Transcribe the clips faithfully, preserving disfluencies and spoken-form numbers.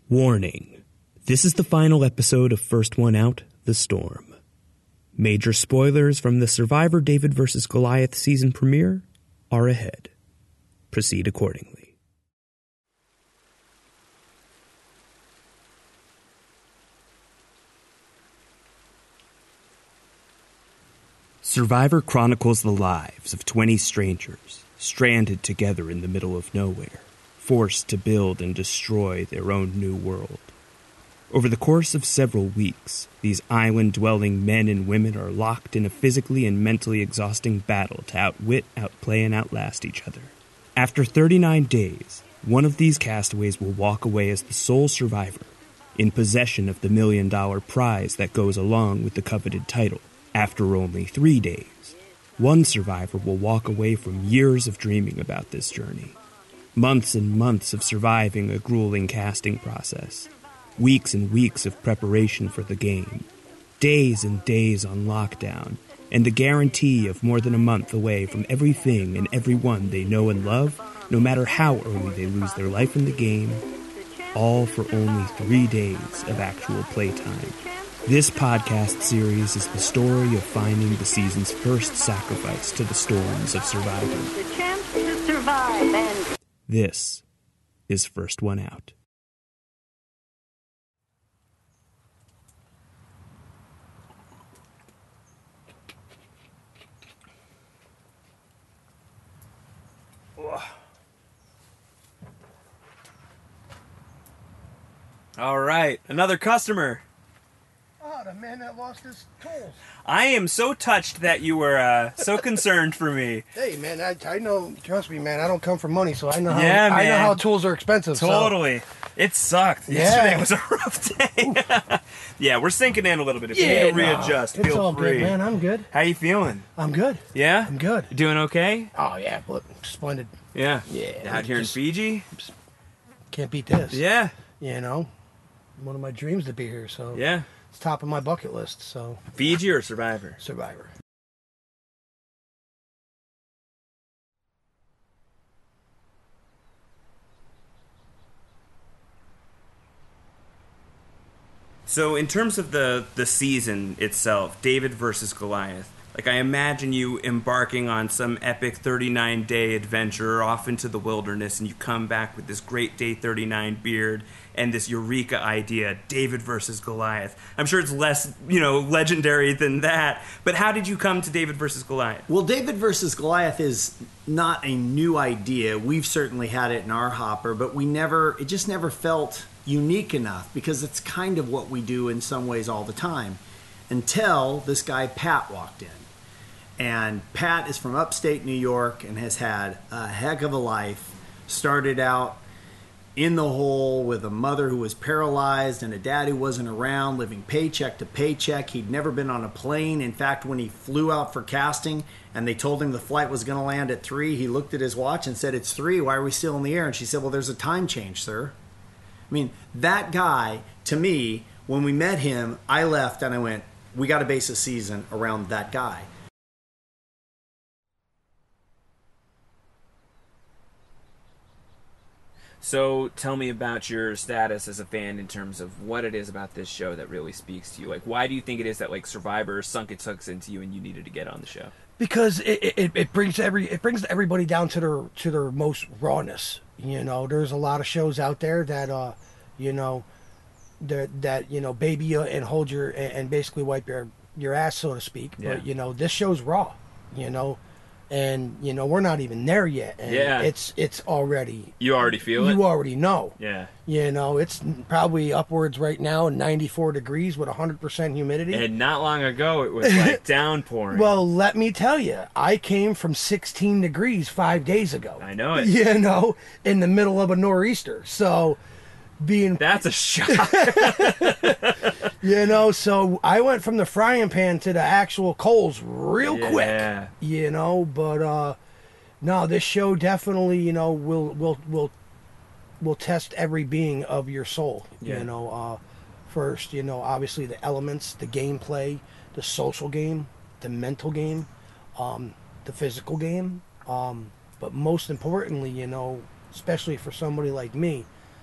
Warning. This is the final episode of First One Out, The Storm. Major spoilers from the Survivor David versus Goliath season premiere are ahead. Proceed accordingly. Survivor chronicles the lives of twenty strangers stranded together in the middle of nowhere, forced to build and destroy their own new world. Over the course of several weeks, these island-dwelling men and women are locked in a physically and mentally exhausting battle to outwit, outplay, and outlast each other. After thirty-nine days, one of these castaways will walk away as the sole survivor, in possession of the million-dollar prize that goes along with the coveted title. After only three days, one survivor will walk away from years of dreaming about this journey. Months and months of surviving a grueling casting process. Weeks and weeks of preparation for the game. Days and days on lockdown. And the guarantee of more than a month away from everything and everyone they know and love, no matter how early they lose their life in the game. All for only three days of actual playtime. This podcast series is the story of finding the season's first sacrifice to the storms of Survivor. The chance to survive and... This is First One Out. All right, another customer. Oh, the man that lost his tools. I am so touched that you were uh, so concerned for me. Hey, man, I, I know, trust me, man, I don't come for money, so I know how, Yeah, I know man. how tools are expensive. Totally. It sucked. Yeah. Yesterday was a rough day. Yeah, we're sinking in a little bit. If So. you Yeah, need to no, readjust, it's feel all free. good, man. I'm good. How you feeling? I'm good. Yeah? I'm good. You doing okay? Oh, yeah, look, splendid. Yeah. Yeah. Out here in just Fiji? Can't beat this. Yeah. You know, one of my dreams to be here, so Yeah. it's top of my bucket list, so Fiji or Survivor? Survivor. So in terms of the, the season itself, David versus Goliath, like I imagine you embarking on some epic thirty-nine day adventure off into the wilderness, and you come back with this great day thirty-nine beard and this eureka idea, David versus Goliath. I'm sure it's less, you know, legendary than that, but how did you come to David versus Goliath? Well, David versus Goliath is not a new idea. We've certainly had it in our hopper, but we never, it just never felt unique enough because it's kind of what we do in some ways all the time until this guy Pat walked in. And Pat is from upstate New York and has had a heck of a life. Started out in the hole with a mother who was paralyzed and a dad who wasn't around, living paycheck to paycheck. He'd never been on a plane. In fact, when he flew out for casting and they told him the flight was going to land at three, he looked at his watch and said, "It's three. Why are we still in the air?" And she said, "Well, there's a time change, sir." I mean, that guy, to me, when we met him, I left and I went, we got to base a season around that guy. So tell me about your status as a fan in terms of what it is about this show that really speaks to you. Like, why do you think it is that like Survivor sunk its hooks into you and you needed to get on the show? Because it, it, it brings every it brings everybody down to their to their most rawness. You know, there's a lot of shows out there that uh, you know, that that you know, baby you and hold your and, and basically wipe your your ass, so to speak. Yeah. But you know, this show's raw. You know, and you know we're not even there yet. And Yeah. it's it's already You already feel it? you already know. Yeah. You know, it's probably upwards right now, ninety-four degrees with one hundred percent humidity. And not long ago, it was like downpouring. Well, let me tell you, I came from sixteen degrees five days ago. I know it. You know, in the middle of a nor'easter. So, being, That's a shock. you know, so I went from the frying pan to the actual coals real Yeah. quick. You know, but uh, no, this show definitely, you know, will will will will test every being of your soul. Yeah. You know, uh, first, you know, obviously the elements, the gameplay, the social game, the mental game, um, the physical game. Um, but most importantly, you know, especially for somebody like me,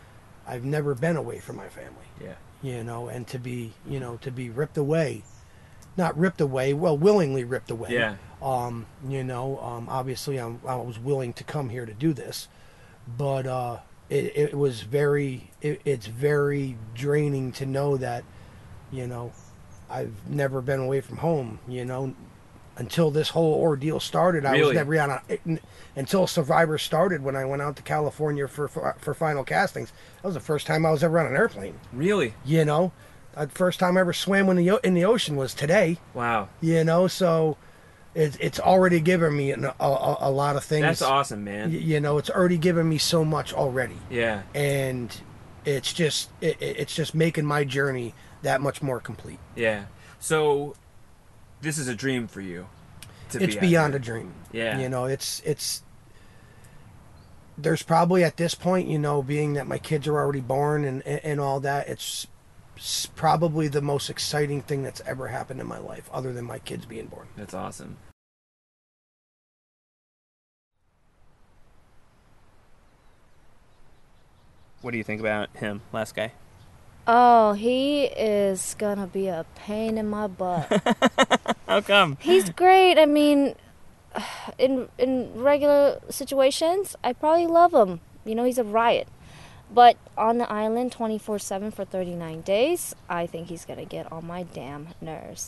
I've never been away from my family. Yeah. You know, and to be, you know, to be ripped away, not ripped away, well, willingly ripped away. Yeah. Um, you know, um, obviously I'm, I was willing to come here to do this, but uh, it, it was very, it, it's very draining to know that, you know, I've never been away from home, you know, until this whole ordeal started. I Really? was never on a, until Survivor started when I went out to California for, for for final castings. That was the first time I was ever on an airplane. Really? You know, the first time I ever swam in the o- in the ocean was today. Wow. You know, so it's it's already given me an, a, a, a lot of things. That's awesome, man. Y- you know, it's already given me so much already, Yeah. and it's just it, it- it's just making my journey that much more complete. Yeah. So, this is a dream for you. To It's be out beyond there. a dream. Yeah. You know, it's it's there's probably at this point, you know, being that my kids are already born and and, and all that, it's, it's probably the most exciting thing that's ever happened in my life, other than my kids being born. That's awesome. What do you think about him, last guy? Oh, he is gonna be a pain in my butt. How come? He's great. I mean, in in regular situations, I probably love him. You know, he's a riot. But on the island twenty-four seven for thirty-nine days, I think he's gonna get on my damn nerves.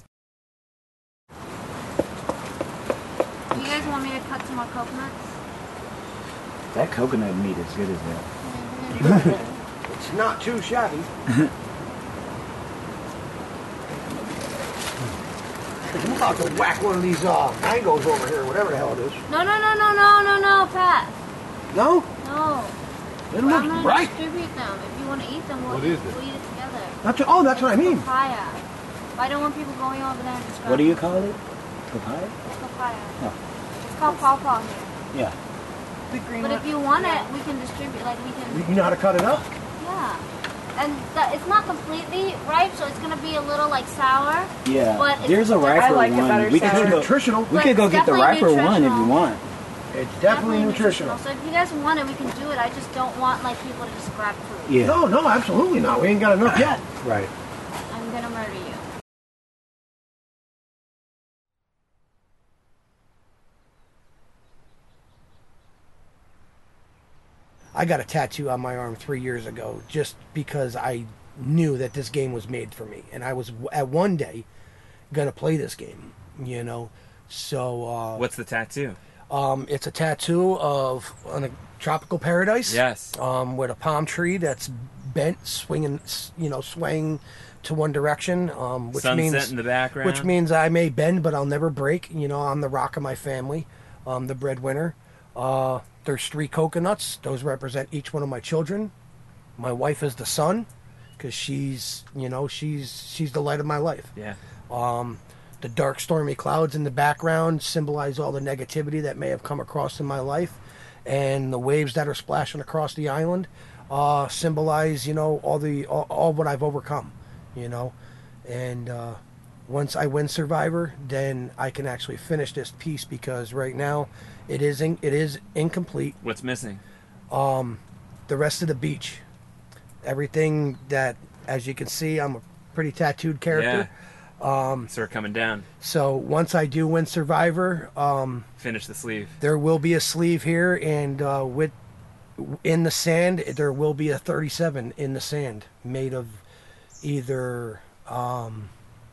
Do you guys want me to cut some more coconuts? That coconut meat is good as hell. It's not too shabby. I'm about to whack one of these uh, mangoes over here, whatever the hell it is. No, no, no, no, no, no, no, Pat. No? No. They I'm look gonna right. distribute them. If you want to eat them, we'll, What is we'll it? eat it together. That's, oh, that's what I mean. Papaya. But I don't want people going over there and describing. What do you call it? Papaya? It's papaya. Oh. It's called pawpaw here. Yeah. The green But if you want it, we can distribute. Like we can. You know how to cut it up? Yeah. And the, it's not completely ripe, so it's gonna be a little like sour. Yeah. But it's There's a definitely- riper I like it one. better we could sour. go, Nutritional. we But could go it's get the definitely riper one if you nutritional. want. It's definitely nutritional. So if you guys want it, we can do it. I just don't want like people to just grab food. Yeah. No, no, absolutely not. We ain't got enough yet. Right. I'm gonna murder you. I got a tattoo on my arm three years ago just because I knew that this game was made for me, and I was at one day gonna play this game. You know, so uh, What's the tattoo? um, it's a tattoo of on a tropical paradise. Yes. Um, with a palm tree that's bent, swinging, you know, swaying to one direction. Um, which Sunset means in the background. which means I may bend, but I'll never break. You know, I'm the rock of my family, um, the breadwinner. Uh, there's three coconuts. Those represent each one of my children. My wife is the sun, because she's, you know, she's she's the light of my life. Yeah. Um, the dark, stormy clouds in the background symbolize all the negativity that may have come across in my life, and the waves that are splashing across the island uh, symbolize, you know, all the all, all what I've overcome, you know, and uh, once I win Survivor, then I can actually finish this piece, because right now it is in, it is incomplete. What's missing? Um, the rest of the beach, everything that, as you can see, I'm a pretty tattooed character. Um, Start coming down. so once I do win Survivor, um, Finish the sleeve. there will be a sleeve here, and uh, with in the sand there will be a thirty-seven in the sand made of either um,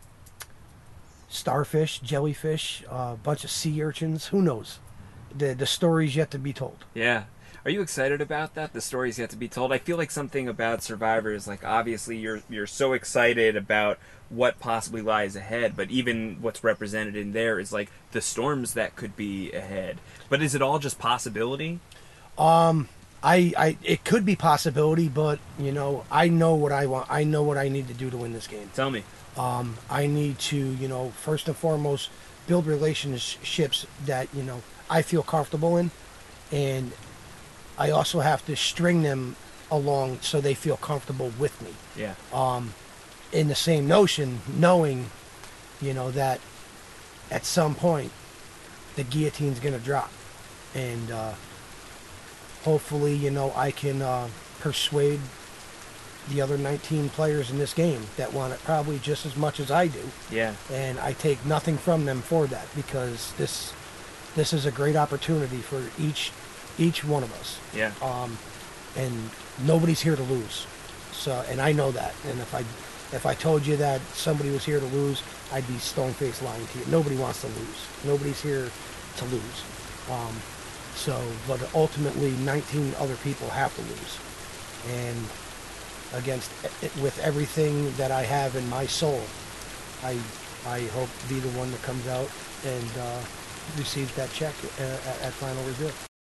starfish, jellyfish, a uh, bunch of sea urchins. Who knows? The the story's yet to be told. Yeah. Are you excited about that? The story's yet to be told. I feel like something about Survivor is like, obviously you're you're so excited about what possibly lies ahead, but even what's represented in there is like the storms that could be ahead. But is it all just possibility? Um, I, I, it could be possibility, but you know, I know what I want. I know what I need to do to win this game. Tell me. Um, I need to, you know, first and foremost, build relationships that, you know, I feel comfortable in, and I also have to string them along so they feel comfortable with me. Yeah. Um, in the same notion, knowing, you know, that at some point the guillotine's going to drop, and uh, hopefully, you know, I can uh, persuade the other nineteen players in this game that want it probably just as much as I do. Yeah. And I take nothing from them for that, because this this is a great opportunity for each each one of us. Yeah. Um, and nobody's here to lose. So, and I know that. And if I if I told you that somebody was here to lose, I'd be stone-faced lying to you. Nobody wants to lose. Nobody's here to lose. Um, so, but ultimately, nineteen other people have to lose. And against with everything that I have in my soul, I I hope to be the one that comes out and uh, receives that check uh, at, at final review.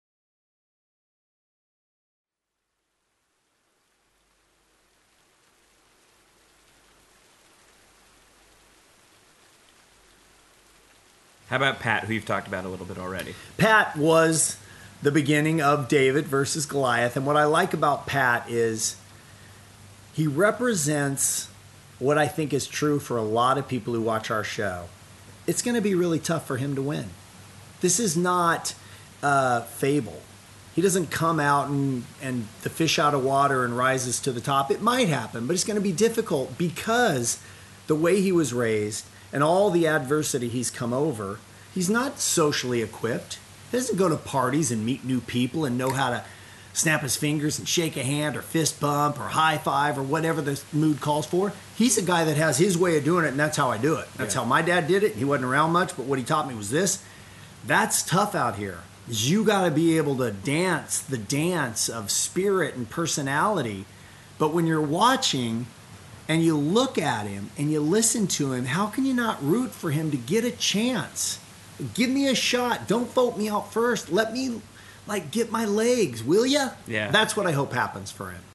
How about Pat, who you've talked about a little bit already? Pat was the beginning of David versus Goliath, and what I like about Pat is he represents what I think is true for a lot of people who watch our show. It's going to be really tough for him to win. This is not uh, Fable. He doesn't come out and, and the fish out of water and rises to the top. It might happen, but it's going to be difficult because the way he was raised and all the adversity he's come over, he's not socially equipped. He doesn't go to parties and meet new people and know how to snap his fingers and shake a hand or fist bump or high five or whatever the mood calls for. He's a guy that has his way of doing it, and that's how I do it. That's Yeah. how my dad did it. He wasn't around much, but what he taught me was this. That's tough out here. Is you got to be able to dance the dance of spirit and personality. But when you're watching and you look at him and you listen to him, how can you not root for him to get a chance? Give me a shot. Don't vote me out first. Let me, like, get my legs, will ya? Yeah. That's what I hope happens for him.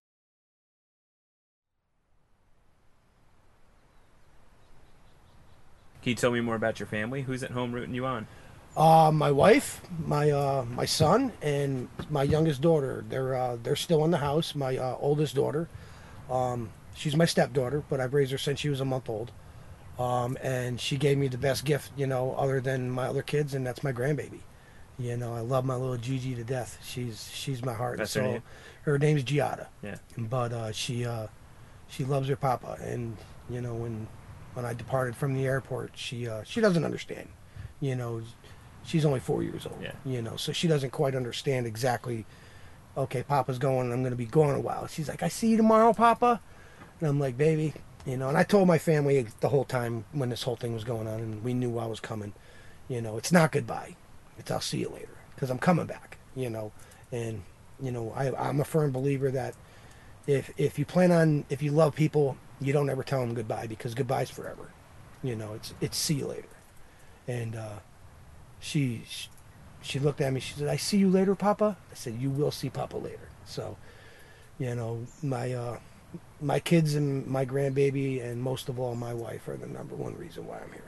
Can you tell me more about your family? Who's at home rooting you on? Uh, my wife, my uh, my son, and my youngest daughter. They're uh, they're still in the house. My uh, oldest daughter, um, she's my stepdaughter, but I've raised her since she was a month old. Um, and she gave me the best gift, you know, other than my other kids, and that's my grandbaby. You know, I love my little Gigi to death. She's she's my heart. That's so her name? her name's Giada. Yeah. But uh, she uh, she loves her papa, and you know, when when I departed from the airport, she uh, she doesn't understand. You know, she's only four years old. Yeah. You know, so she doesn't quite understand exactly. Okay, Papa's going. I'm going to be gone a while. She's like, I see you tomorrow, Papa. And I'm like, baby, you know. And I told my family the whole time when this whole thing was going on, and we knew I was coming. You know, it's not goodbye. It's I'll see you later, because I'm coming back. You know, and you know, I, I'm a firm believer that if if you plan on if you love people, you don't ever tell them goodbye, because goodbye's forever. You know, it's it's see you later. And uh, she, she she looked at me. She said, "I see you later, Papa." I said, "You will see Papa later." So, you know, my uh, my kids and my grandbaby, and most of all, my wife are the number one reason why I'm here.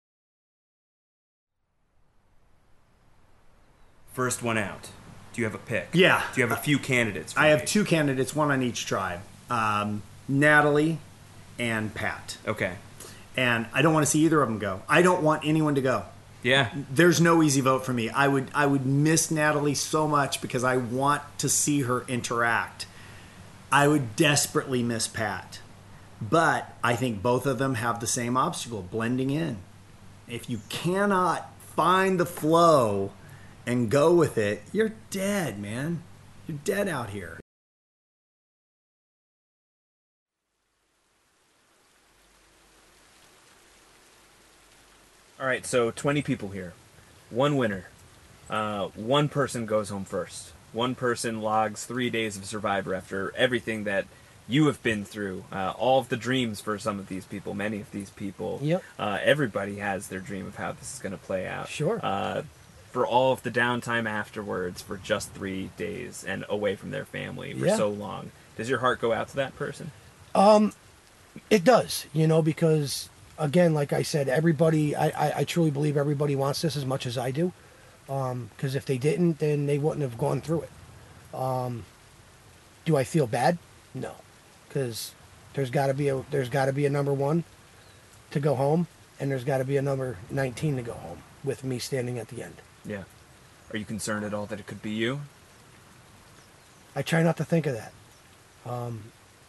First one out. Do you have a pick? Yeah. Do you have a few candidates? For I have me? two candidates, one on each tribe. Um, Natalie and Pat. Okay. And I don't want to see either of them go. I don't want anyone to go. Yeah. There's no easy vote for me. I would I would miss Natalie so much because I want to see her interact. I would desperately miss Pat. But I think both of them have the same obstacle, blending in. If you cannot find the flow and go with it, you're dead, man. You're dead out here. All right, so twenty people here. One winner. Uh, one person goes home first. One person logs three days of Survivor after everything that you have been through. Uh, all of the dreams for some of these people, many of these people. Yep. Uh, everybody has their dream of how this is going to play out. Sure. Uh, for all of the downtime afterwards for just three days and away from their family for Yeah. so long. Does your heart go out to that person? Um, it does, you know, because again, like I said, everybody, I, I, I truly believe everybody wants this as much as I do. Um, because if they didn't, then they wouldn't have gone through it. Um, do I feel bad? No, because there's got to be a there's got to be a number one to go home, and there's got to be a number nineteen to go home with me standing at the end. Yeah. Are you concerned at all that it could be you? I try not to think of that. Um,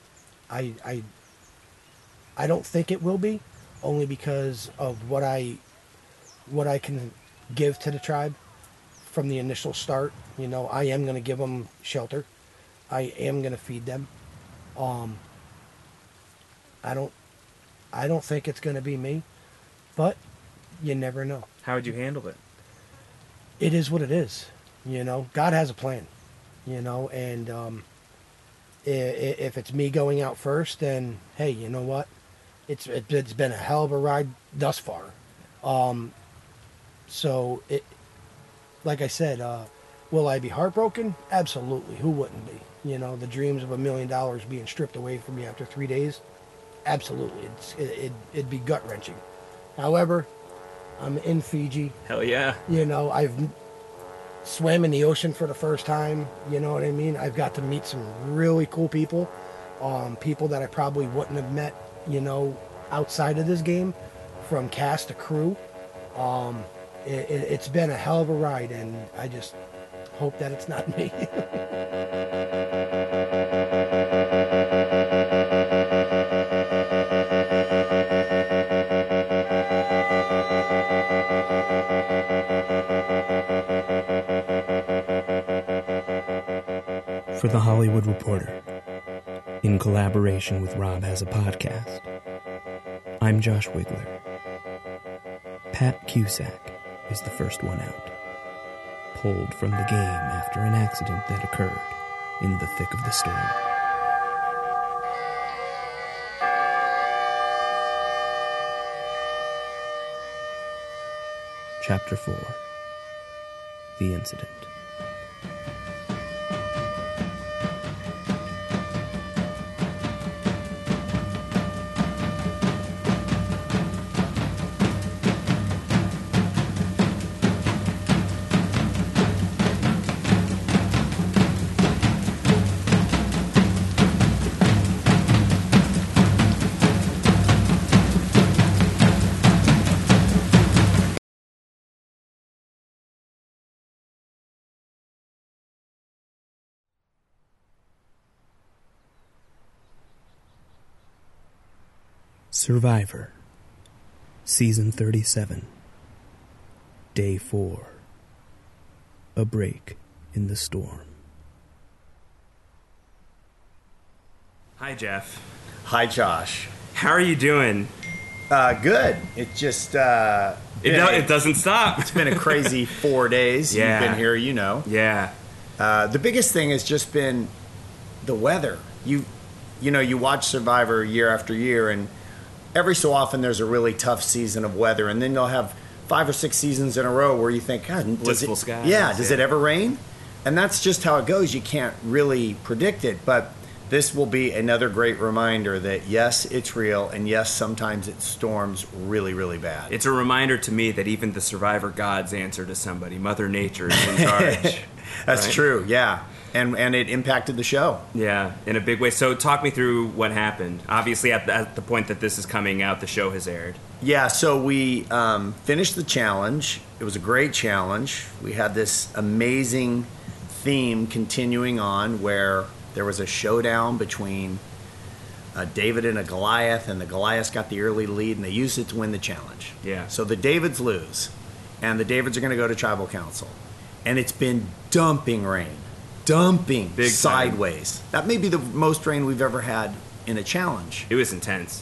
I, I, I don't think it will be, only because of what I, what I can give to the tribe from the initial start. You know, I am going to give them shelter. I am going to feed them. Um, I don't, I don't think it's going to be me, but you never know. How would you handle it? It is what it is. You know, God has a plan, you know, and um, if, if it's me going out first, then, hey, you know what? It's it, it's been a hell of a ride thus far. Um, so, it, like I said, uh, will I be heartbroken? Absolutely. Who wouldn't be? You know, the dreams of a million dollars being stripped away from me after three days? Absolutely. It's, it, it, it'd be gut-wrenching. However, I'm in Fiji. Hell yeah. You know, I've swam in the ocean for the first time. You know what I mean? I've got to meet some really cool people. Um, people that I probably wouldn't have met, you know, outside of this game, from cast to crew. Um, it, it, it's been a hell of a ride, and I just hope that it's not me. For The Hollywood Reporter, in collaboration with Rob Has a Podcast, I'm Josh Wigler. Pat Cusack is the first one out, pulled from the game after an accident that occurred in the thick of the storm. Chapter four. The Incident. Survivor, Season thirty-seven, Day four, A Break in the Storm. Hi, Jeff. Hi, Josh. How are you doing? Uh, good. It just uh, It, been do- a- it doesn't stop. It's been a crazy four days. Yeah. You've been here, you know. Yeah. Uh, the biggest thing has just been the weather. You, you know, you watch Survivor year after year, and every so often there's a really tough season of weather, and then you'll have five or six seasons in a row where you think, God, does Blissful it, skies, yeah, does yeah. it ever rain? And that's just how it goes. You can't really predict it, but this will be another great reminder that yes, it's real, and yes, sometimes it storms really, really bad. It's a reminder to me that even the Survivor gods answer to somebody. Mother Nature is in charge. That's right? true, yeah. And and it impacted the show. Yeah, in a big way. So talk me through what happened. Obviously, at the, at the point that this is coming out, the show has aired. Yeah, so we um, finished the challenge. It was a great challenge. We had this amazing theme continuing on where there was a showdown between uh, David and a Goliath, and the Goliaths got the early lead, and they used it to win the challenge. Yeah. So the Davids lose, and the Davids are going to go to tribal council. And it's been dumping rain. Dumping Big time. sideways. That may be the most rain we've ever had in a challenge. It was intense.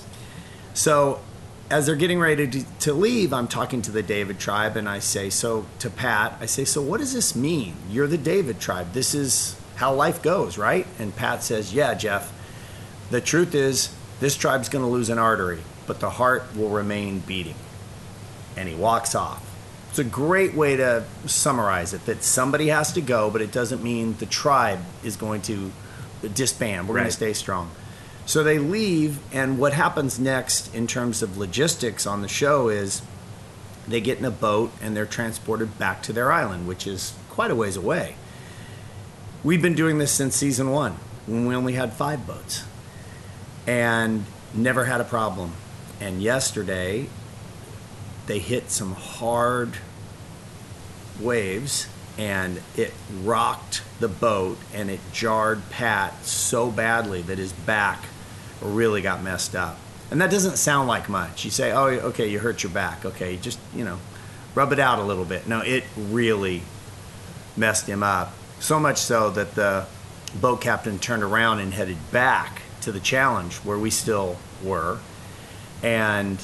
So as they're getting ready to, to leave, I'm talking to the David tribe, and I say, so to Pat, I say, so what does this mean? You're the David tribe. This is how life goes, right? And Pat says, yeah, Jeff, the truth is this tribe's going to lose an artery, but the heart will remain beating. And he walks off. It's a great way to summarize it, that somebody has to go, but it doesn't mean the tribe is going to disband. We're Right. going to stay strong. So they leave, and what happens next in terms of logistics on the show is they get in a boat and they're transported back to their island, which is quite a ways away. We've been doing this since season one, when we only had five boats, and never had a problem. And yesterday, they hit some hard waves, and it rocked the boat, and it jarred Pat so badly that his back or really got messed up. And that doesn't sound like much. You say, oh, okay, you hurt your back. Okay, just, you know, rub it out a little bit. No, it really messed him up. So much so that the boat captain turned around and headed back to the challenge where we still were. And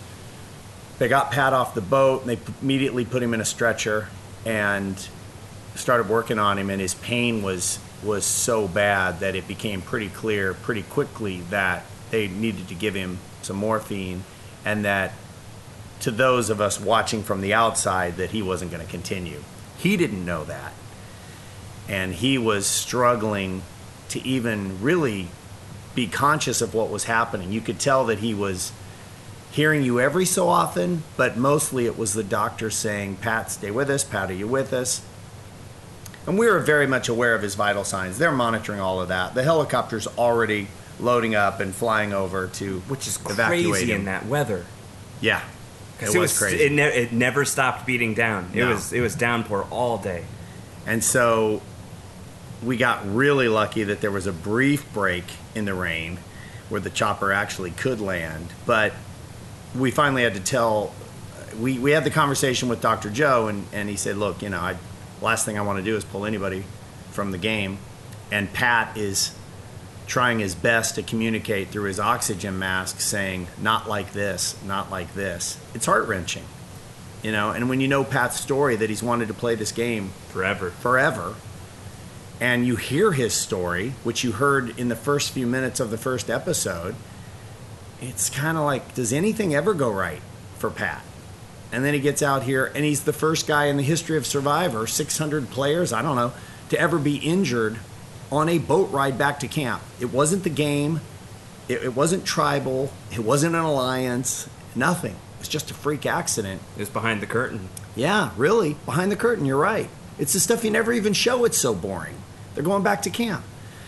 they got Pat off the boat, and they immediately put him in a stretcher and started working on him, and his pain was was so bad that it became pretty clear pretty quickly that they needed to give him some morphine, and that to those of us watching from the outside that he wasn't going to continue. He didn't know that, and he was struggling to even really be conscious of what was happening. You could tell that he was hearing you every so often, but mostly it was the doctor saying, Pat, stay with us. Pat, are you with us? And we were very much aware of his vital signs. They're monitoring all of that. The helicopter's already loading up and flying over to which is evacuate crazy him. in that weather. Yeah, it, it was, was crazy. It, ne- it never stopped beating down. It No. was it was downpour all day. And so we got really lucky that there was a brief break in the rain where the chopper actually could land. But we finally had to tell, we, we had the conversation with Doctor Joe, and, and he said, look, you know, I, last thing I want to do is pull anybody from the game. And Pat is trying his best to communicate through his oxygen mask, saying, not like this, not like this. It's heart-wrenching, you know. And when you know Pat's story that he's wanted to play this game Forever. forever, and you hear his story, which you heard in the first few minutes of the first episode, it's kind of like, does anything ever go right for Pat? And then he gets out here, and he's the first guy in the history of Survivor, six hundred players, I don't know, to ever be injured on a boat ride back to camp. It wasn't the game. It, it wasn't tribal. It wasn't an alliance. Nothing. It was just a freak accident. It was behind the curtain. Yeah, really. Behind the curtain, you're right. It's the stuff you never even show. It's so boring. They're going back to camp.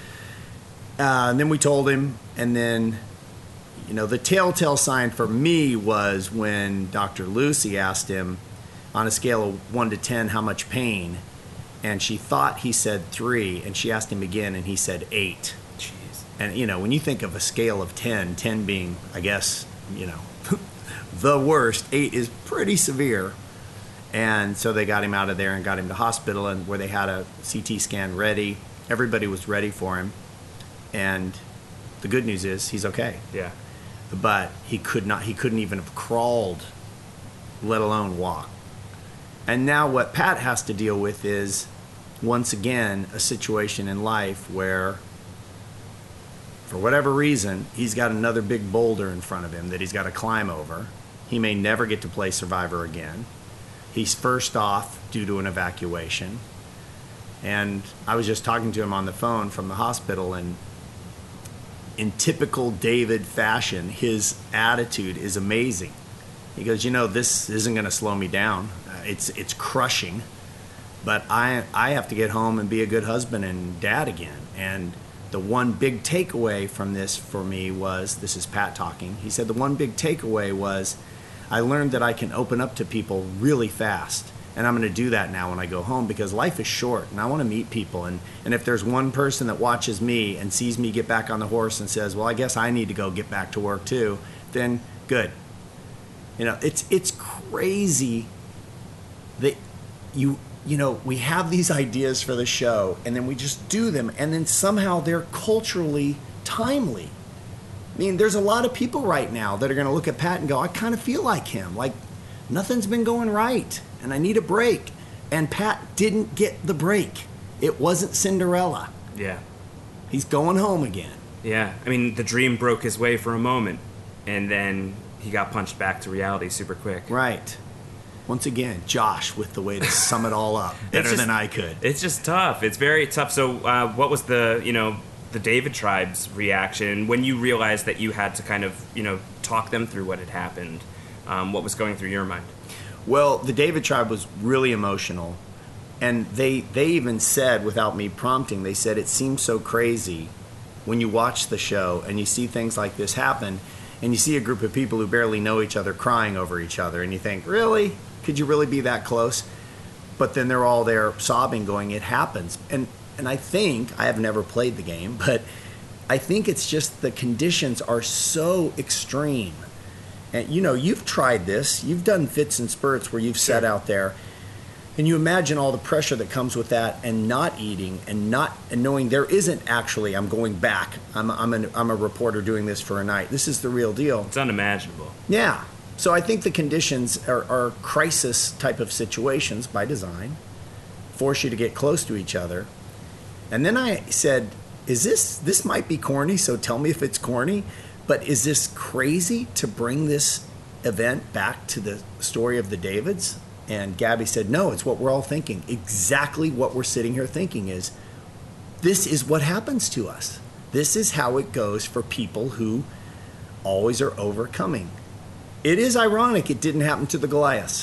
Uh, and then we told him, and then, you know, the telltale sign for me was when Doctor Lucy asked him, on a scale of one to ten, how much pain, and she thought he said three, and she asked him again, and he said eight. Jeez. And, you know, when you think of a scale of ten, ten being, I guess, you know, the worst, eight is pretty severe. And so they got him out of there and got him to hospital, and where they had a C T scan ready. Everybody was ready for him. And the good news is he's okay. Yeah. But he could not, he couldn't even have crawled, let alone walk. And now what Pat has to deal with is, once again, a situation in life where, for whatever reason, he's got another big boulder in front of him that he's got to climb over. He may never get to play Survivor again. He's first off due to an evacuation. And I was just talking to him on the phone from the hospital, and in typical David fashion, his attitude is amazing. He goes, you know, this isn't going to slow me down. Uh, it's it's crushing, but I I have to get home and be a good husband and dad again. And the one big takeaway from this for me was, this is Pat talking, he said the one big takeaway was, I learned that I can open up to people really fast. And I'm going to do that now when I go home, because life is short and I want to meet people. And, and if there's one person that watches me and sees me get back on the horse and says, well, I guess I need to go get back to work too, then good. You know, it's it's crazy that you, you know, we have these ideas for the show and then we just do them, and then somehow they're culturally timely. I mean, there's a lot of people right now that are going to look at Pat and go, I kind of feel like him. Like, nothing's been going right, and I need a break. And Pat didn't get the break. It wasn't Cinderella. Yeah. He's going home again. Yeah. I mean, the dream broke his way for a moment, and then he got punched back to reality super quick. Right. Once again, Josh with the way to sum it all up. Better just, than I could. It's just tough. It's very tough. So uh, what was the, you know, the David tribe's reaction when you realized that you had to kind of, you know, talk them through what had happened? Um, what was going through your mind? Well, the David tribe was really emotional, and they they even said, without me prompting, they said it seems so crazy when you watch the show and you see things like this happen, and you see a group of people who barely know each other crying over each other, and you think, really? Could you really be that close? But then they're all there sobbing, going, it happens. And and I think, I have never played the game, but I think it's just the conditions are so extreme. And you know, you've tried this. You've done fits and spurts where you've sat out there, and you imagine all the pressure that comes with that, and not eating, and not and knowing there isn't actually. I'm going back. I'm I'm an, I'm a reporter doing this for a night. This is the real deal. It's unimaginable. Yeah. So I think the conditions are, are crisis type of situations by design, force you to get close to each other. And then I said, is this, this might be corny, so tell me if it's corny, but is this crazy to bring this event back to the story of the Davids? And Gabby said, no, it's what we're all thinking. Exactly what we're sitting here thinking is, this is what happens to us. This is how it goes for people who always are overcoming. It is ironic it didn't happen to the Goliaths.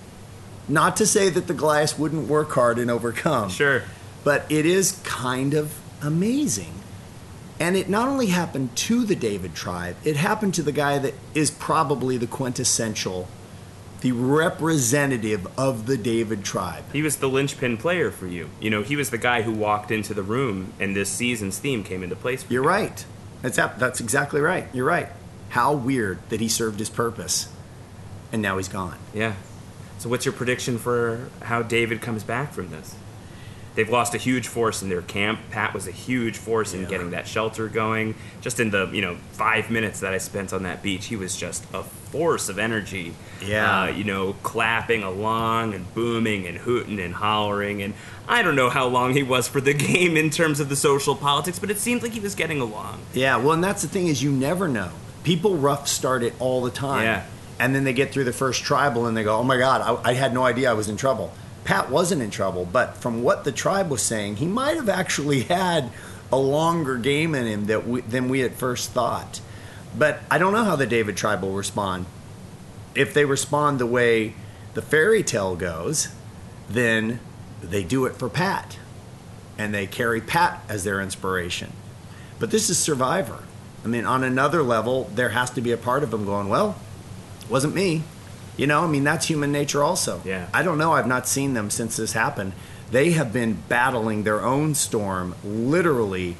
Not to say that the Goliaths wouldn't work hard and overcome. Sure. But it is kind of amazing. And it not only happened to the David tribe, it happened to the guy that is probably the quintessential, the representative of the David tribe. He was the linchpin player for you. You know, he was the guy who walked into the room and this season's theme came into place for You're you. right. That's, that's exactly right. You're right. How weird that he served his purpose and now he's gone. Yeah. So what's your prediction for how David comes back from this? They've lost a huge force in their camp. Pat was a huge force in Yeah. getting that shelter going. Just in the, you know, five minutes that I spent on that beach, he was just a force of energy. Yeah. Uh, you know, clapping along and booming and hooting and hollering. And I don't know how long he was for the game in terms of the social politics, but it seemed like he was getting along. Yeah, well, and that's the thing is you never know. People rough start it all the time. Yeah. And then they get through the first tribal and they go, oh my God, I, I had no idea I was in trouble. Pat wasn't in trouble, but from what the tribe was saying, he might have actually had a longer game in him that we, than we at first thought. But I don't know how the David tribe will respond. If they respond the way the fairy tale goes, then they do it for Pat. And they carry Pat as their inspiration. But this is Survivor. I mean, on another level, there has to be a part of them going, well, it wasn't me. You know, I mean, that's human nature also. Yeah. I don't know. I've not seen them since this happened. They have been battling their own storm, literally,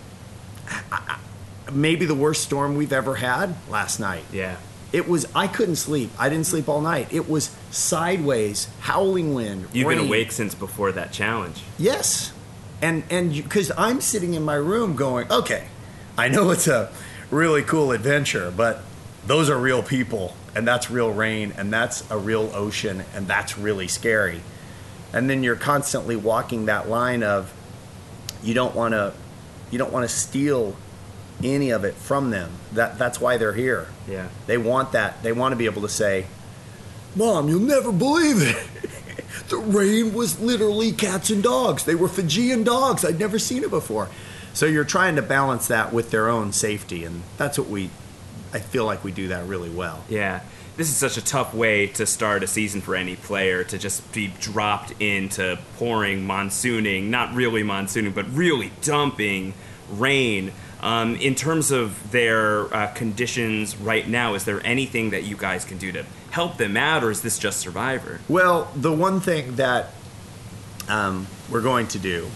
maybe the worst storm we've ever had last night. Yeah. It was, I couldn't sleep. I didn't sleep all night. It was sideways, howling wind, You've rain. been awake since before that challenge. Yes. And, and because I'm sitting in my room going, okay, I know it's a really cool adventure, but those are real people. And that's real rain, and that's a real ocean, and that's really scary. And then you're constantly walking that line of you don't want to you don't want to steal any of it from them. That that's why they're here. Yeah. They want that. They want to be able to say, "Mom, you'll never believe it. The rain was literally cats and dogs. They were Fijian dogs. I'd never seen it before." So you're trying to balance that with their own safety, and that's what we I feel like we do that really well. Yeah. This is such a tough way to start a season for any player, to just be dropped into pouring, monsooning, not really monsooning, but really dumping rain. Um, in terms of their uh, conditions right now, is there anything that you guys can do to help them out, or is this just Survivor? Well, the one thing that um, we're going to do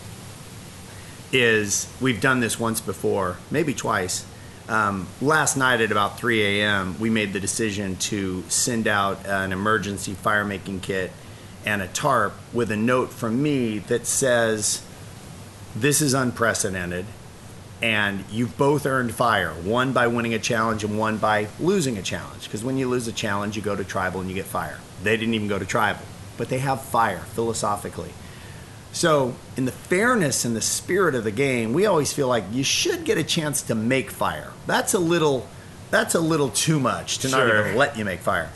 is, we've done this once before, maybe twice. Um, last night at about three a.m., we made the decision to send out an emergency fire-making kit and a tarp with a note from me that says, this is unprecedented, and you've both earned fire, one by winning a challenge and one by losing a challenge. Because when you lose a challenge, you go to tribal and you get fire. They didn't even go to tribal, but they have fire, philosophically. So, in the fairness and the spirit of the game, we always feel like you should get a chance to make fire. That's a little, that's a little too much to not Sure. even let you make fire.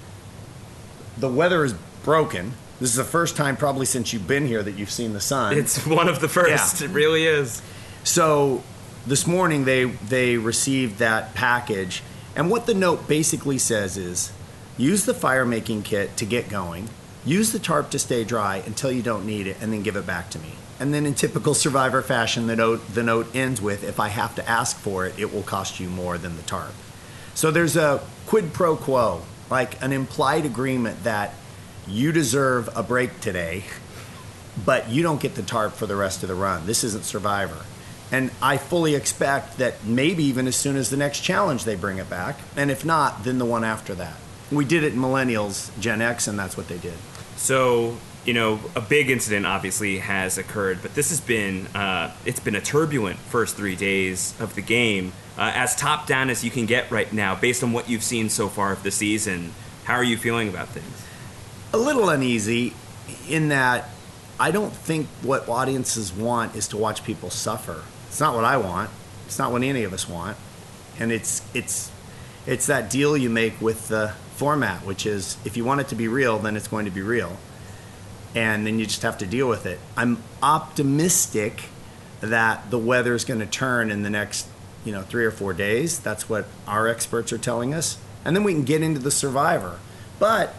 The weather is broken. This is the first time probably since you've been here that you've seen the sun. It's one of the first. Yeah. It really is. So this morning they they received that package, and what the note basically says is, use the fire making kit to get going. Use the tarp to stay dry until you don't need it, and then give it back to me. And then in typical Survivor fashion, the note, the note ends with, if I have to ask for it, it will cost you more than the tarp. So there's a quid pro quo, like an implied agreement that you deserve a break today, but you don't get the tarp for the rest of the run. This isn't Survivor. And I fully expect that maybe even as soon as the next challenge they bring it back. And if not, then the one after that. We did it in Millennials, Gen X, and that's what they did. So, you know, a big incident obviously has occurred, but this has been, uh, it's been a turbulent first three days of the game. Uh, as top down as you can get right now, based on what you've seen so far of the season, how are you feeling about things? A little uneasy in that I don't think what audiences want is to watch people suffer. It's not what I want. It's not what any of us want. And it's it's it's that deal you make with the format, which is if you want it to be real, then it's going to be real. And then you just have to deal with it. I'm optimistic that the weather's going to turn in the next, you know, three or four days. That's what our experts are telling us. And then we can get into the Survivor. But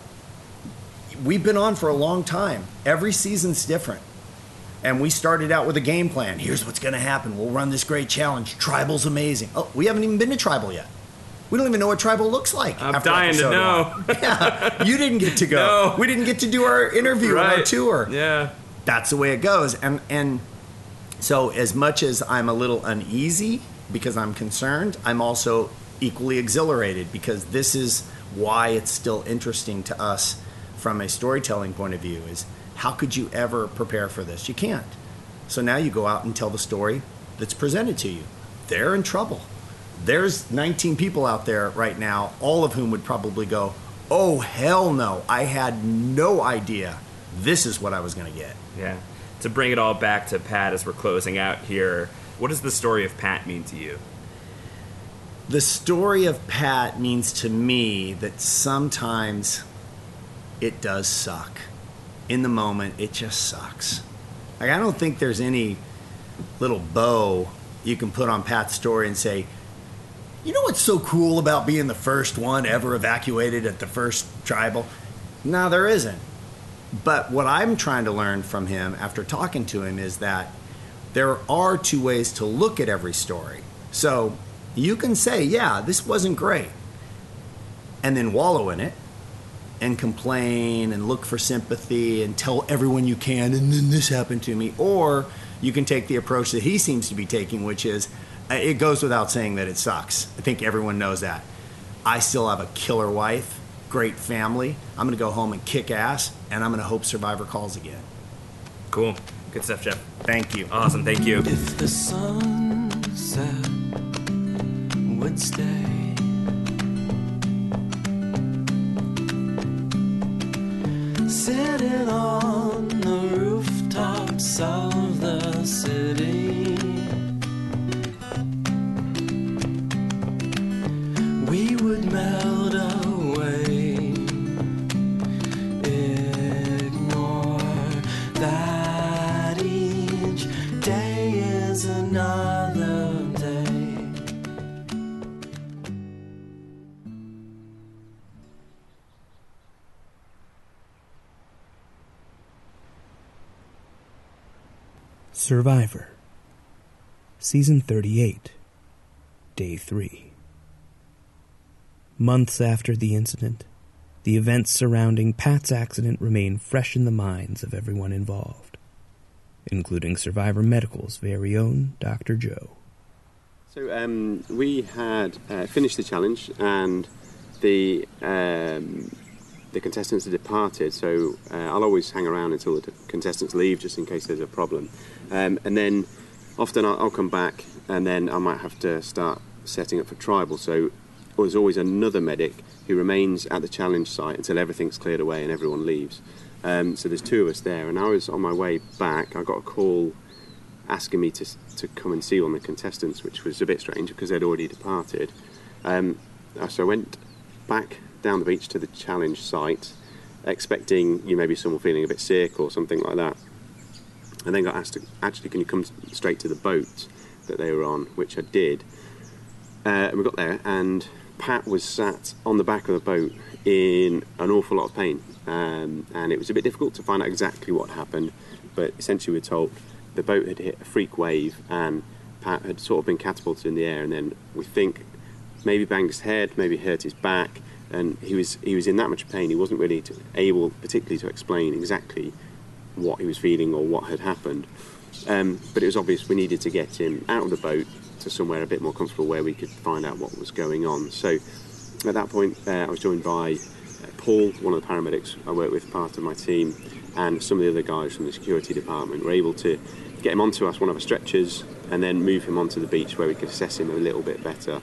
we've been on for a long time. Every season's different. And we started out with a game plan. Here's what's going to happen. We'll run this great challenge. Tribal's amazing. Oh, we haven't even been to Tribal yet. We don't even know what Tribal looks like. I'm dying to know. Yeah, you didn't get to go. No. We didn't get to do our interview Right. on our tour. Yeah. That's the way it goes. And and so as much as I'm a little uneasy because I'm concerned, I'm also equally exhilarated because this is why it's still interesting to us from a storytelling point of view is how could you ever prepare for this? You can't. So now you go out and tell the story that's presented to you. They're in trouble. There's nineteen people out there right now, all of whom would probably go, oh, hell no. I had no idea this is what I was going to get. Yeah. To bring it all back to Pat as we're closing out here, what does the story of Pat mean to you? The story of Pat means to me that sometimes it does suck. In the moment, it just sucks. Like, I don't think there's any little bow you can put on Pat's story and say, you know what's so cool about being the first one ever evacuated at the first tribal? No, there isn't. But what I'm trying to learn from him after talking to him is that there are two ways to look at every story. So you can say, yeah, this wasn't great, and then wallow in it and complain and look for sympathy and tell everyone you can, and then this happened to me. Or you can take the approach that he seems to be taking, which is, it goes without saying that it sucks. I think everyone knows that. I still have a killer wife, great family. I'm going to go home and kick ass, and I'm going to hope Survivor calls again. Cool. Good stuff, Jeff. Thank you. Awesome. Thank you. If the sunset would stay, sitting on the rooftops of the city, we would melt away. Ignore that each day is another day. Survivor, Season thirty-eight, Day three. Months after the incident, the events surrounding Pat's accident remain fresh in the minds of everyone involved, including Survivor Medical's very own Doctor Joe. So um, we had uh, finished the challenge, and the um, the contestants had departed. So uh, I'll always hang around until the contestants leave, just in case there's a problem. Um, and then often I'll, I'll come back, and then I might have to start setting up for tribal. So there's always another medic who remains at the challenge site until everything's cleared away and everyone leaves. Um, so there's two of us there, and I was on my way back. I got a call asking me to to come and see one of the contestants, which was a bit strange because they'd already departed. Um, so I went back down the beach to the challenge site, expecting you maybe someone feeling a bit sick or something like that, and then got asked to, actually, can you come straight to the boat that they were on, which I did. Uh, and we got there, and Pat was sat on the back of the boat in an awful lot of pain, um, and it was a bit difficult to find out exactly what happened, but essentially we were told the boat had hit a freak wave and Pat had sort of been catapulted in the air, and then we think maybe banged his head, maybe hurt his back, and he was he was in that much pain he wasn't really to, able particularly to explain exactly what he was feeling or what had happened. Um, but it was obvious we needed to get him out of the boat to somewhere a bit more comfortable where we could find out what was going on. So at that point, uh, I was joined by uh, Paul, one of the paramedics I work with, part of my team, and some of the other guys from the security department. Were able to get him onto us one of our stretchers and then move him onto the beach where we could assess him a little bit better.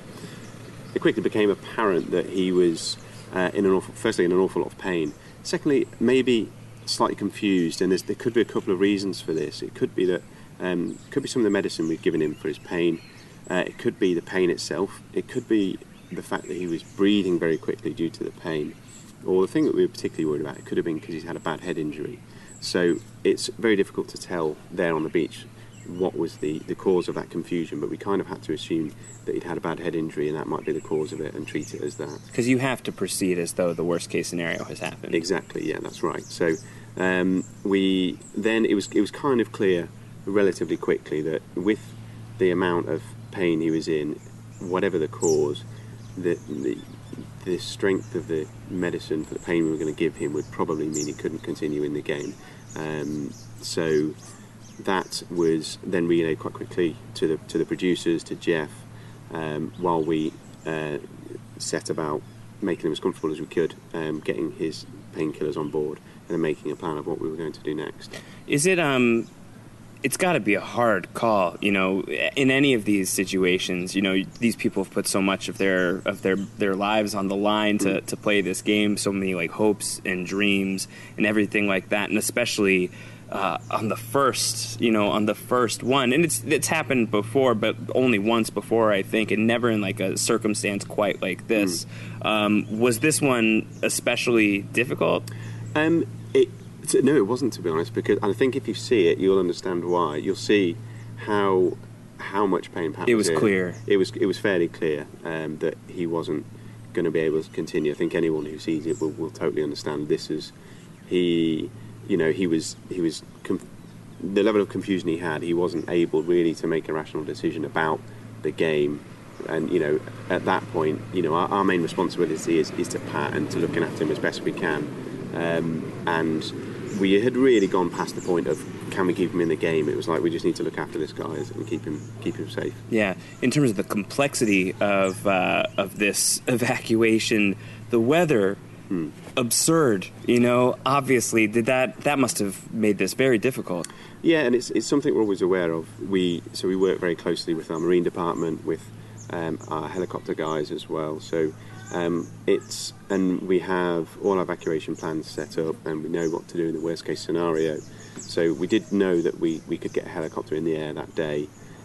It quickly became apparent that he was uh, in an awful, firstly in an awful lot of pain. Secondly, maybe slightly confused, and there could be a couple of reasons for this. It could be that um, it could be some of the medicine we've given him for his pain. Uh, it could be the pain itself. It could be the fact that he was breathing very quickly due to the pain. Or the thing that we were particularly worried about, it could have been because he's had a bad head injury. So it's very difficult to tell there on the beach what was the, the cause of that confusion, but we kind of had to assume that he'd had a bad head injury and that might be the cause of it and treat it as that. Because you have to proceed as though the worst case scenario has happened. Exactly, yeah, that's right. So um, we then it was it was kind of clear relatively quickly that with the amount of pain he was in, whatever the cause, the, the the strength of the medicine for the pain we were going to give him would probably mean he couldn't continue in the game. Um, so that was then relayed quite quickly to the to the producers, to Jeff, um, while we uh, set about making him as comfortable as we could, um, getting his painkillers on board, and then making a plan of what we were going to do next. Is it um? It's got to be a hard call, you know, in any of these situations. You know, these people have put so much of their of their, their lives on the line to, to play this game, so many like hopes and dreams and everything like that, and especially uh, on the first, you know, on the first one. And it's it's happened before, but only once before, I think, and never in like a circumstance quite like this. Mm. Um, was this one especially difficult? Um, it. No, it wasn't, to be honest, because I think if you see it, you'll understand why. You'll see how how much pain Pat was in. It was in. clear. It was it was fairly clear um, that he wasn't going to be able to continue. I think anyone who sees it will, will totally understand. This is he, you know, he was he was conf- the level of confusion he had. He wasn't able really to make a rational decision about the game. And you know, at that point, you know, our, our main responsibility is is to Pat and to looking after him as best we can. Um, and we had really gone past the point of can we keep him in the game. It was like we just need to look after this guy and keep him keep him safe. Yeah, in terms of the complexity of uh, of this evacuation, the weather, hmm. absurd. You know, obviously, did that that must have made this very difficult. Yeah, and it's it's something we're always aware of. We so we work very closely with our marine department, with um, our helicopter guys as well. So. Um, it's and we have all our evacuation plans set up, and we know what to do in the worst case scenario. So we did know that we, we could get a helicopter in the air that day,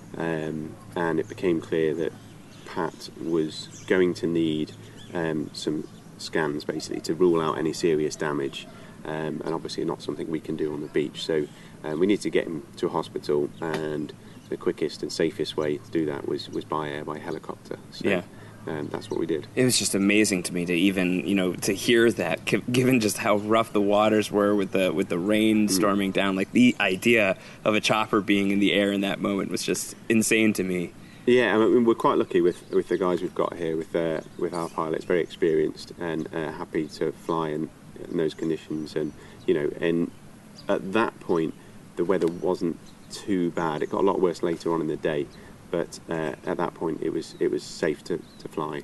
um, and it became clear that Pat was going to need um, some scans basically to rule out any serious damage, um, and obviously not something we can do on the beach. So um, we need to get him to a hospital, and the quickest and safest way to do that was, was by air, by helicopter. So, yeah. And that's what we did. It was just amazing to me to even, you know, to hear that, given just how rough the waters were with the with the rain storming mm. down. Like, the idea of a chopper being in the air in that moment was just insane to me. Yeah, I mean, we're quite lucky with, with the guys we've got here, with uh, with our pilots, very experienced and uh, happy to fly in, in those conditions. And, you know, and at that point, the weather wasn't too bad. It got a lot worse later on in the day. But uh, at that point, it was it was safe to, to fly.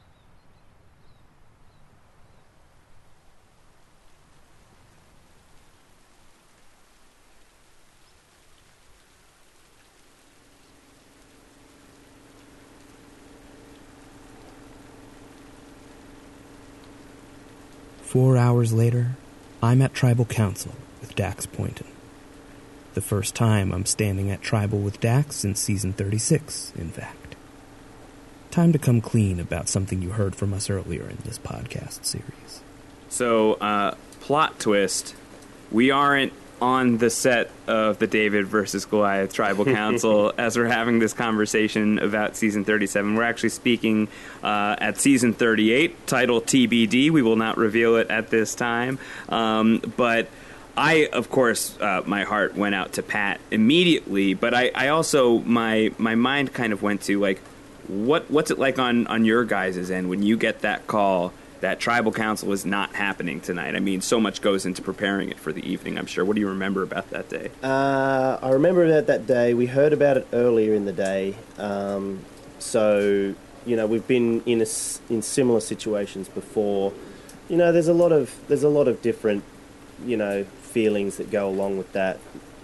Four hours later, I'm at Tribal Council with Dax Poynton. The first time I'm standing at Tribal with Dax since season thirty-six, in fact. Time to come clean about something you heard from us earlier in this podcast series. So, uh, plot twist. We aren't on the set of the David versus Goliath Tribal Council as we're having this conversation about season thirty-seven. We're actually speaking uh, at season thirty-eight, title T B D. We will not reveal it at this time. Um, but... I, of course, uh, my heart went out to Pat immediately, but I, I also, my my mind kind of went to, like, what what's it like on, on your guys' end when you get that call that Tribal Council is not happening tonight? I mean, so much goes into preparing it for the evening, I'm sure. What do you remember about that day? Uh, I remember about that day. We heard about it earlier in the day. Um, so, you know, we've been in a s in similar situations before. You know, there's a lot of there's a lot of different, you know, feelings that go along with that.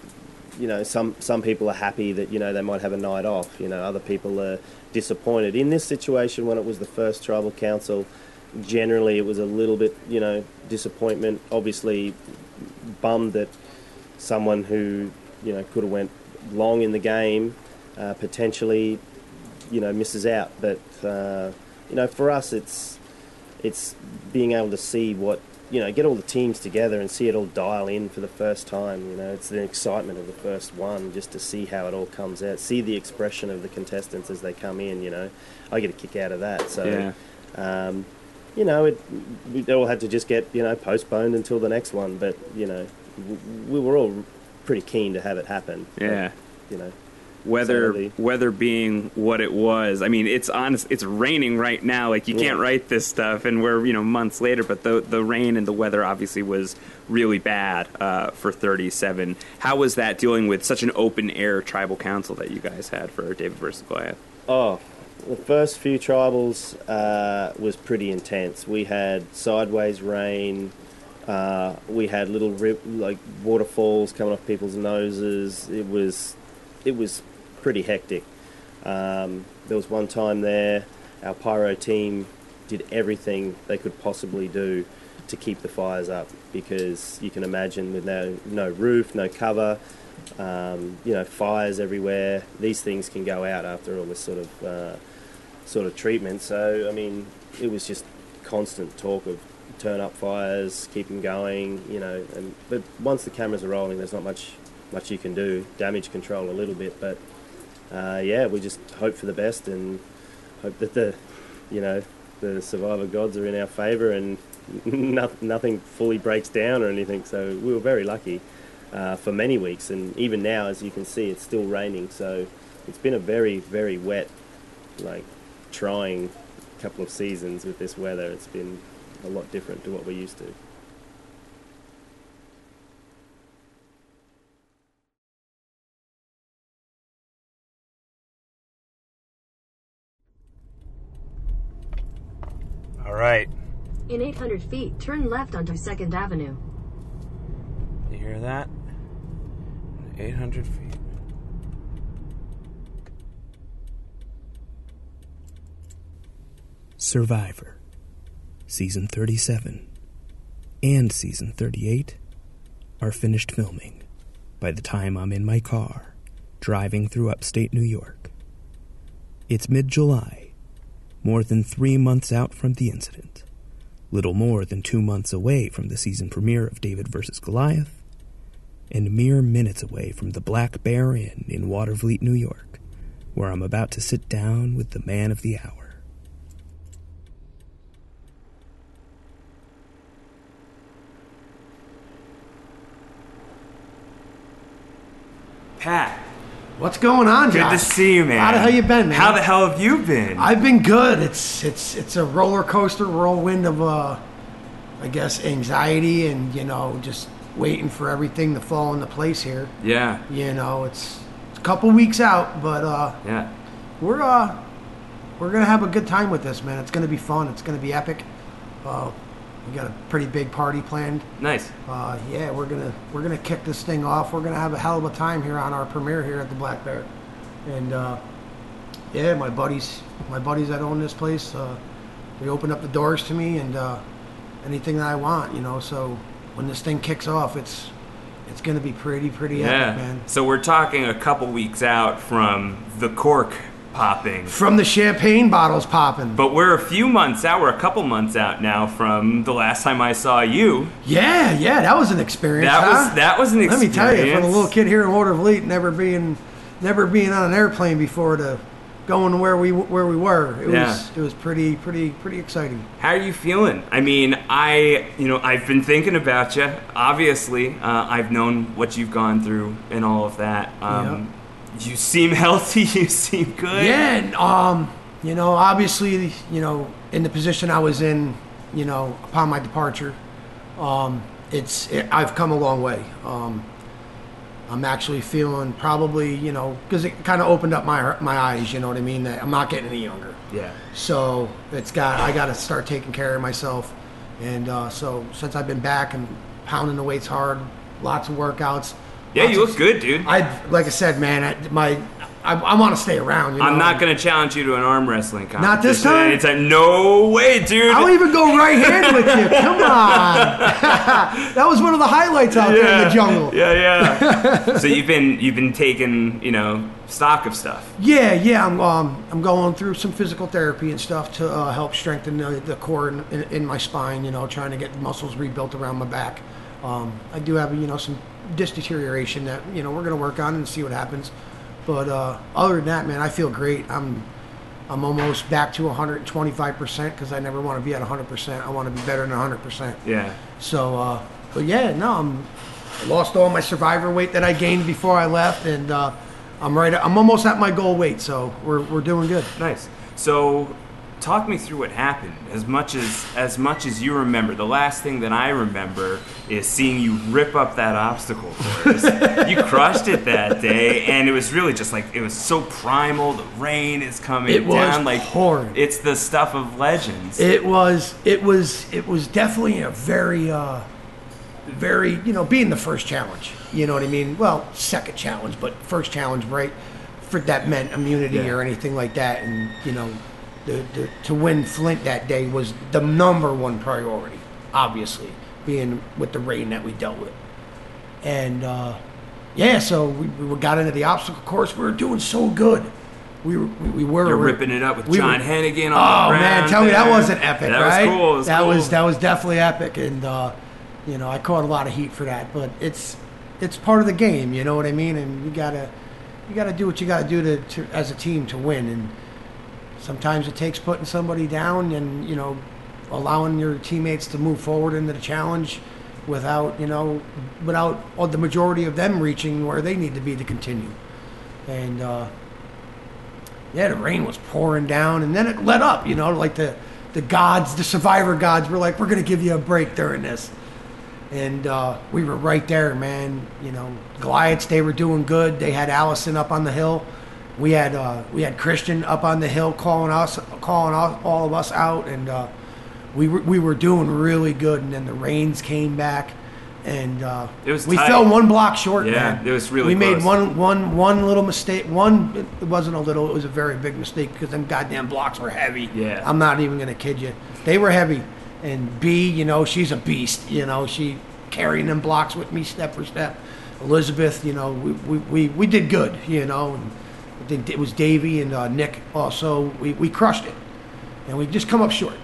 You know, some some people are happy that, you know, they might have a night off. You know, other people are disappointed. In this situation, when it was the first Tribal Council, generally it was a little bit, you know, disappointment. Obviously, bummed that someone who, you know, could have went long in the game uh, potentially, you know, misses out. But uh, you know, for us, it's it's being able to see what, you know, get all the teams together and see it all dial in for the first time. You know, it's the excitement of the first one, just to see how it all comes out, see the expression of the contestants as they come in. You know, I get a kick out of that. So, Yeah. um, you know, it, we all had to just get, you know, postponed until the next one. But, you know, w- we were all pretty keen to have it happen. Yeah. But, you know. Weather, sadly- weather being what it was. I mean, it's honest. It's raining right now. Like, you Yeah. can't write this stuff, and we're, you know, months later. But the the rain and the weather obviously was really bad uh, for thirty-seven. How was that, dealing with such an open air Tribal Council that you guys had for David versus Goliath? Oh, the first few tribals uh, was pretty intense. We had sideways rain. Uh, we had little rip, like waterfalls coming off people's noses. It was, it was pretty hectic. Um, there was one time there, our pyro team did everything they could possibly do to keep the fires up, because you can imagine with no no roof, no cover, um, you know, fires everywhere. These things can go out after all this sort of uh, sort of treatment. So I mean, it was just constant talk of turn up fires, keep them going, you know. And but once the cameras are rolling, there's not much much you can do. Damage control a little bit, but uh, yeah, we just hope for the best and hope that the, you know, the survivor gods are in our favour and no, nothing fully breaks down or anything. So we were very lucky uh, for many weeks, and even now, as you can see, it's still raining. So it's been a very, very wet, like, trying couple of seasons with this weather. It's been a lot different to what we're used to. All right. In eight hundred feet, turn left onto second Avenue. You hear that? eight hundred feet. Survivor, Season thirty-seven and Season thirty-eight are finished filming by the time I'm in my car, driving through upstate New York. It's mid-July, more than three months out from the incident, little more than two months away from the season premiere of David versus Goliath, and mere minutes away from the Black Bear Inn in Watervliet, New York, where I'm about to sit down with the man of the hour. Pat. What's going on, Good Josh? to see you, man. How the hell you been, man? How the hell have you been? I've been good. It's it's it's a roller coaster whirlwind of uh, I guess anxiety and you know just waiting for everything to fall into place here. Yeah. You know it's, it's a couple weeks out, but uh, Yeah. we're uh we're gonna have a good time with this, man. It's gonna be fun. It's gonna be epic. Uh, we got a pretty big party planned. Nice. Uh, yeah, we're gonna we're gonna kick this thing off. We're gonna have a hell of a time here on our premiere here at the Black Bear, and uh, yeah, my buddies, my buddies that own this place, uh, they open up the doors to me and uh, anything that I want, you know. So when this thing kicks off, it's it's gonna be pretty pretty Yeah. epic, man. So we're talking a couple weeks out from the cork popping. From the champagne bottles popping. But we're a few months out. We're a couple months out now from the last time I saw you. Yeah, yeah, that was an experience. That huh? was that was an Let experience. me tell you, from a little kid here in Watervliet, never being, never being on an airplane before, to going where we where we were, it Yeah. was it was pretty pretty pretty exciting. How are you feeling? I mean, I, you know, I've been thinking about you. Obviously, uh, I've known what you've gone through and all of that. Um, You seem healthy. You seem good. Yeah, and, um, you know, obviously, you know, in the position I was in you know, upon my departure. Um, it's it, I've come a long way. Um, I'm actually feeling probably, you know, because it kind of opened up my my eyes. You know what I mean? That I'm not getting any younger. Yeah. So it's got I got to start taking care of myself, and uh, so since I've been back and pounding the weights hard, lots of workouts. Yeah, you look good, dude. I like I said, man. I, my I, I want to stay around. You know? I'm not going to challenge you to an arm wrestling competition. Not this time? It's a no way, dude. I'll even go right hand with you. Come on. That was one of the highlights out yeah. there in the jungle. Yeah, yeah. So you've been you've been taking, you know, stock of stuff. Yeah, yeah. I'm um, I'm going through some physical therapy and stuff to uh, help strengthen the, the core in, in, in my spine. You know, trying to get muscles rebuilt around my back. Um, I do have, you know, some disc deterioration that, you know, we're going to work on and see what happens. But uh, other than that, man, I feel great. I'm I'm almost back to one hundred twenty-five percent because I never want to be at one hundred percent. I want to be better than one hundred percent. Yeah. So, uh, but yeah, no, I'm I lost all my survivor weight that I gained before I left, and uh, I'm right. I'm almost at my goal weight, so we're we're doing good. Nice. So, talk me through what happened. As much as as much as you remember, the last thing that I remember is seeing you rip up that obstacle course. You crushed it that day, and it was really just like it was so primal. The rain is coming It was down, like pouring. It's the stuff of legends. It was. It was. It was definitely a very, uh, very. You know, being the first challenge. You know what I mean? Well, second challenge, but first challenge, right? For that meant immunity Yeah. or anything like that, and you know. The, the, to win Flint that day was the number one priority, obviously, being with the rain that we dealt with. And, uh, yeah, so we, we got into the obstacle course. We were doing so good. We were. We, we were You're we were, ripping it up with we John were, Hennigan on oh, the ground. man, tell me that there. wasn't epic, that right? Was cool. It was that cool. was that was definitely epic, and, uh, you know, I caught a lot of heat for that. But it's it's part of the game, you know what I mean? And you got to you gotta do what you got to do to, to as a team to win. And sometimes it takes putting somebody down and, you know, allowing your teammates to move forward into the challenge without, you know, without all the majority of them reaching where they need to be to continue. And, uh, yeah, the rain was pouring down, and then it let up, you know, like the, the gods, the survivor gods were like, we're going to give you a break during this. And uh, we were right there, man. You know, Goliaths, they were doing good. They had Allison up on the hill. We had uh, we had Christian up on the hill calling us, calling all, all of us out, and uh, we were we were doing really good. And then the rains came back, and uh, It was we tight. fell one block short. Yeah, man. it was really We close. made one one one little mistake. One, it wasn't a little; it was a very big mistake because them goddamn blocks were heavy. Yeah. I'm not even gonna kid you; they were heavy. And B, you know, she's a beast. You know, she carrying them blocks with me step for step. Elizabeth, you know, we we, we, we did good. You know. And, I think it was Davey and uh, Nick also. We, we crushed it, and we just come up short.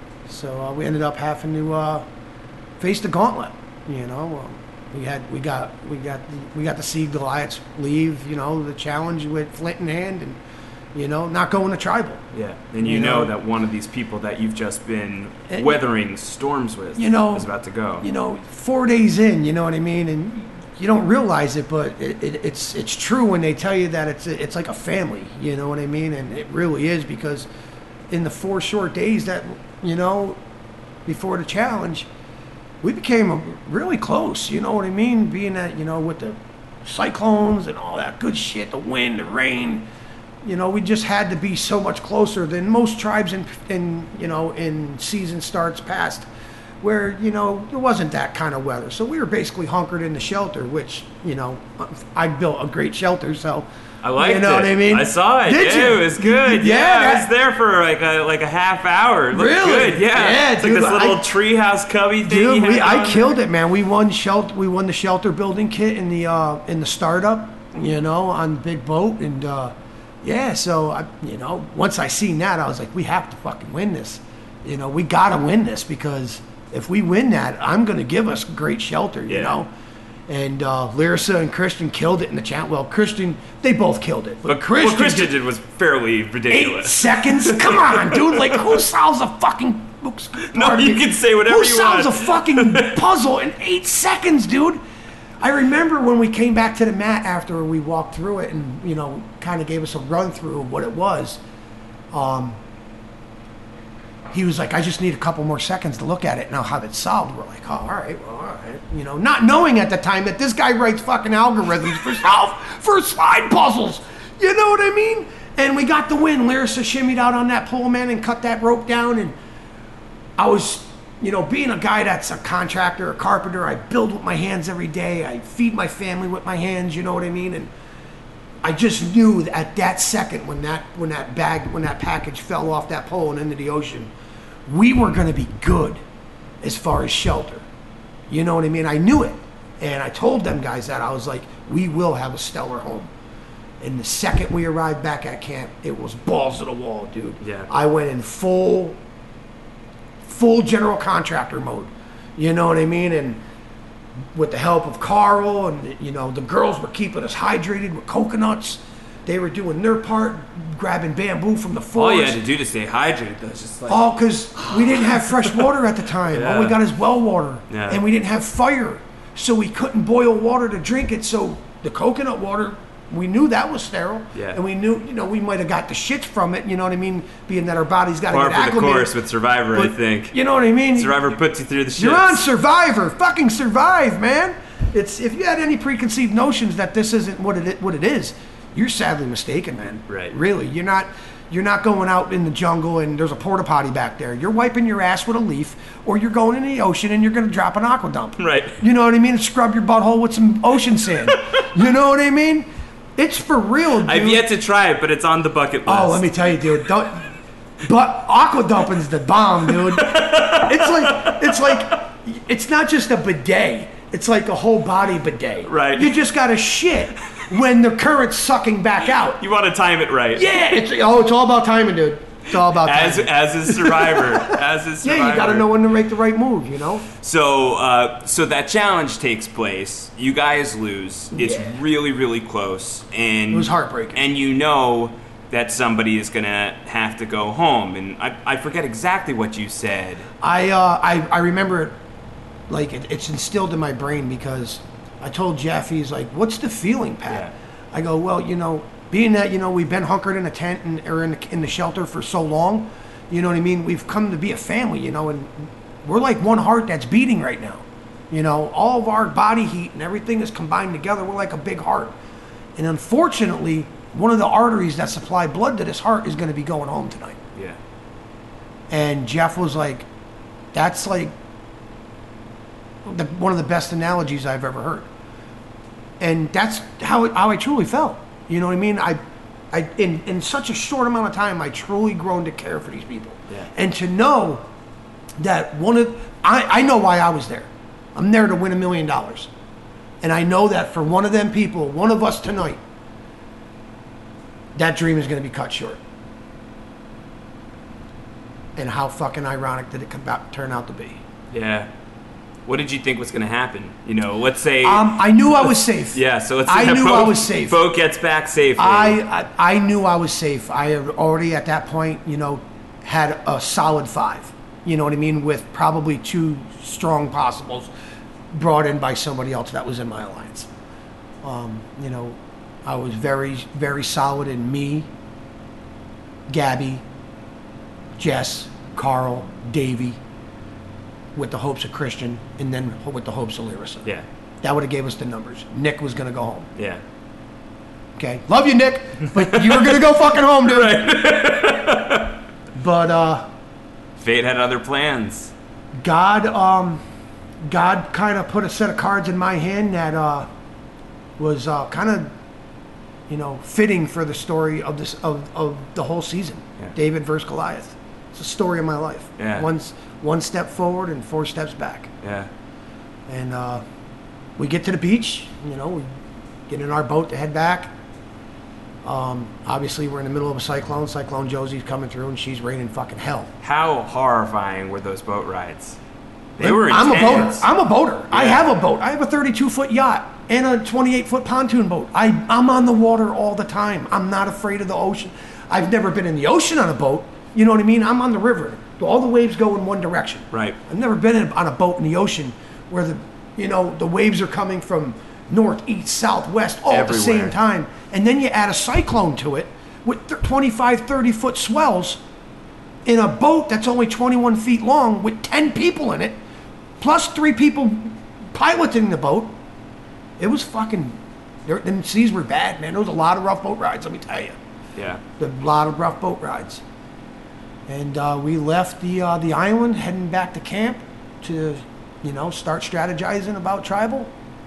So uh, we ended up having to uh, face the gauntlet. You know, um, we had we got we got we got to see Goliaths leave. You know, the challenge with Flint in hand, and you know, not going to tribal. Yeah, and you, You know, know? that one of these people that you've just been And- weathering storms with You know, is about to go. You know, four days in, you know what I mean, and you don't realize it, but it, it, it's it's true when they tell you that it's it's like a family. You know what I mean, and it really is, because in the four short days that, you know, before the challenge, we became really close. You know what I mean, being that, you know, with the cyclones and all that good shit, the wind, the rain. You know, we just had to be so much closer than most tribes in, in you know, in season starts past, where, you know, there wasn't that kind of weather. So we were basically hunkered in the shelter, which, you know, I built a great shelter, so. I liked you know it. what I mean? I saw it. Did yeah, you? it was good. Yeah, Yeah, I that- was there for like a like a half hour. It looked Really? good. Yeah, Yeah, it's dude, like this little I- treehouse cubby thing. Dude, you we, had I on killed there. it, man. We won shelter. We won the shelter building kit in the uh, in the startup, you know, on the big boat, and uh, yeah. So I, you know, once I seen that, I was like, we have to fucking win this. You know, we gotta win this, because if we win that, I'm gonna give us great shelter. You Yeah. know. And uh, Larissa and Christian killed it in the chat. Well, Christian, they both killed it. But, But Christian, what Christian did was fairly eight ridiculous. seconds? Come on, dude. Like, who solves a fucking... No, pardon you me. can say whatever Who you solves want. a fucking puzzle in eight seconds, dude? I remember when we came back to the mat after we walked through it and, you know, kind of gave us a run through of what it was. Um, he was like, I just need a couple more seconds to look at it and I'll have it solved. We're like, oh, all right, well, all right. You know, not knowing at the time that this guy writes fucking algorithms for solve, for slide puzzles. You know what I mean? And we got the win. Larissa shimmied out on that pole, man, and cut that rope down. And I was, you know, being a guy that's a contractor, a carpenter, I build with my hands every day. I feed my family with my hands, you know what I mean? And I just knew that at that second when that when that bag, when that package fell off that pole and into the ocean, we were going to be good as far as shelter. You know what I mean? I knew it. And I told them guys that. I was like, we will have a stellar home. And the second we arrived back at camp, it was balls to the wall, dude. Yeah. I went in full, full general contractor mode. You know what I mean? And with the help of Carl and, you know, the girls were keeping us hydrated with coconuts. They were doing their part, grabbing bamboo from the forest. All you had to do to stay hydrated, though, is just like... All because we didn't have fresh water at the time. Yeah. All we got is well water. Yeah. And we didn't have fire. So we couldn't boil water to drink it. So the coconut water, we knew that was sterile. Yeah. And we knew, you know, we might have got the shits from it, you know what I mean? Being that our body's got to Par get for the acclimated. course with Survivor, But, I think. You know what I mean? Survivor puts you through the shit. You're on Survivor. Fucking survive, man. It's if you had any preconceived notions that this isn't what it what it is, you're sadly mistaken, man. Right. Really, you're not. You're not going out in the jungle and there's a porta potty back there. You're wiping your ass with a leaf, or you're going in the ocean and you're going to drop an aqua dump. Right. You know what I mean? Scrub your butthole with some ocean sand. You know what I mean? It's for real, dude. I've yet to try it, but it's on the bucket list. Oh, let me tell you, dude. Don't. But aqua dumping's the bomb, dude. It's like it's like it's not just a bidet. It's like a whole body bidet. Right. You just got to shit when the current's sucking back out. You want to time it right. Yeah. It's oh, it's all about timing, dude. It's all about as timing. as is Survivor. As is Survivor. Yeah, you got to know when to make the right move. You know. So, uh, so that challenge takes place. You guys lose. It's Yeah. really, really close, and It was heartbreaking. And you know that somebody is gonna have to go home. And I, I forget exactly what you said. I uh, I I remember it, like it, it's instilled in my brain because I told Jeff, he's like, "What's the feeling, Pat?" I go, "Well, you know, being that you know we've been hunkered in a tent and or in the, in the shelter for so long, you know what I mean. We've come to be a family, you know, and we're like one heart that's beating right now. You know, all of our body heat and everything is combined together. We're like a big heart, and unfortunately, one of the arteries that supply blood to this heart is going to be going home tonight." Yeah. And Jeff was like, "That's like the, one of the best analogies I've ever heard." And that's how it, how I truly felt. You know what I mean? I, I in in such a short amount of time, I truly grown to care for these people, Yeah. and to know that one of I I know why I was there. I'm there to win a million dollars, and I know that for one of them people, one of us tonight, that dream is going to be cut short. And how fucking ironic did it come back, turn out to be? Yeah. What did you think was going to happen? You know, let's say... Um, I knew I was safe. Yeah, so let's say I that knew boat, I was safe. boat gets back safely. I, I I knew I was safe. I had already at that point, you know, had a solid five. You know what I mean? With probably two strong possibles brought in by somebody else that was in my alliance. Um, you know, I was very, very solid in me, Gabby, Jess, Carl, Davey, with the hopes of Christian, and then with the hopes of Larissa. Yeah. That would have gave us the numbers. Nick was going to go home. Yeah. Okay. Love you, Nick, but you were going to go fucking home, dude. But, uh... Fate had other plans. God, um... God kind of put a set of cards in my hand that, uh... was, uh, kind of, you know, fitting for the story of this, of, of the whole season. Yeah. David versus Goliath. It's the story of my life. Yeah. One, one step forward and four steps back. Yeah. And uh, we get to the beach, you know, we get in our boat to head back. Um, obviously, we're in the middle of a cyclone. Cyclone Josie's coming through, and she's raining fucking hell. How horrifying were those boat rides? They And were I'm a boater. intense. I'm a boater. I Yeah. have a boat. I have a thirty-two foot yacht and a twenty-eight foot pontoon boat. I, I'm on the water all the time. I'm not afraid of the ocean. I've never been in the ocean on a boat. You know what I mean? I'm on the river. All the waves go in one direction. Right. I've never been in, on a boat in the ocean where the, you know, the waves are coming from north, east, south, west all at the Everywhere. same time. And then you add a cyclone to it with th- twenty-five, thirty foot swells. in a boat that's only twenty-one feet long with ten people in it, plus three people piloting the boat. It was fucking, there, them seas were bad, man. There was a lot of rough boat rides, let me tell you. Yeah. A lot of rough boat rides. And uh, we left the uh, the island, heading back to camp to, you know, start strategizing about tribal.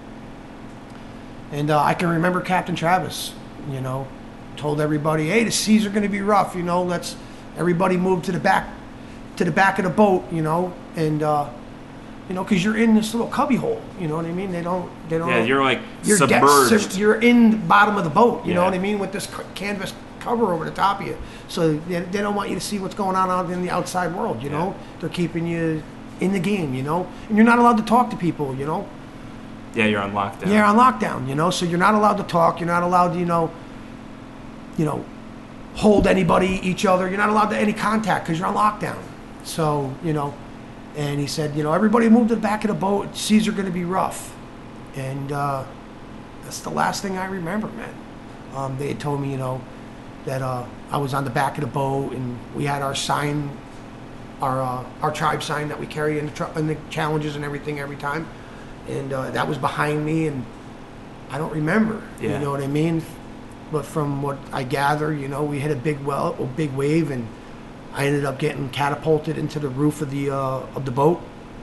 And uh, I can remember Captain Travis, you know, told everybody, hey, the seas are going to be rough, you know, let's, everybody move to the back, to the back of the boat, you know, and, uh, you know, because you're in this little cubby hole, you know what I mean? They don't, they don't. Yeah, you're like you're submerged. De- you're in the bottom of the boat, you Yeah. know what I mean, with this c- canvas cover over the top of you. So they, they don't want you to see what's going on out in the outside world, you know? They're keeping you in the game, you know? And you're not allowed to talk to people, you know? Yeah, you're on lockdown. You're on lockdown, you know? So you're not allowed to talk. You're not allowed to, you know, you know, hold anybody, each other. You're not allowed to any contact because you're on lockdown. So, you know, and he said, you know, everybody move to the back of the boat. Seas are going to be rough. And uh, that's the last thing I remember, man. Um, they had told me, you know, that uh, I was on the back of the boat and we had our sign, our uh, our tribe sign that we carry in the, tr- in the challenges and everything every time. And uh, that was behind me, and I don't remember. Yeah. You know what I mean? But from what I gather, you know, we hit a big well, a big wave, and I ended up getting catapulted into the roof of the uh, of the boat,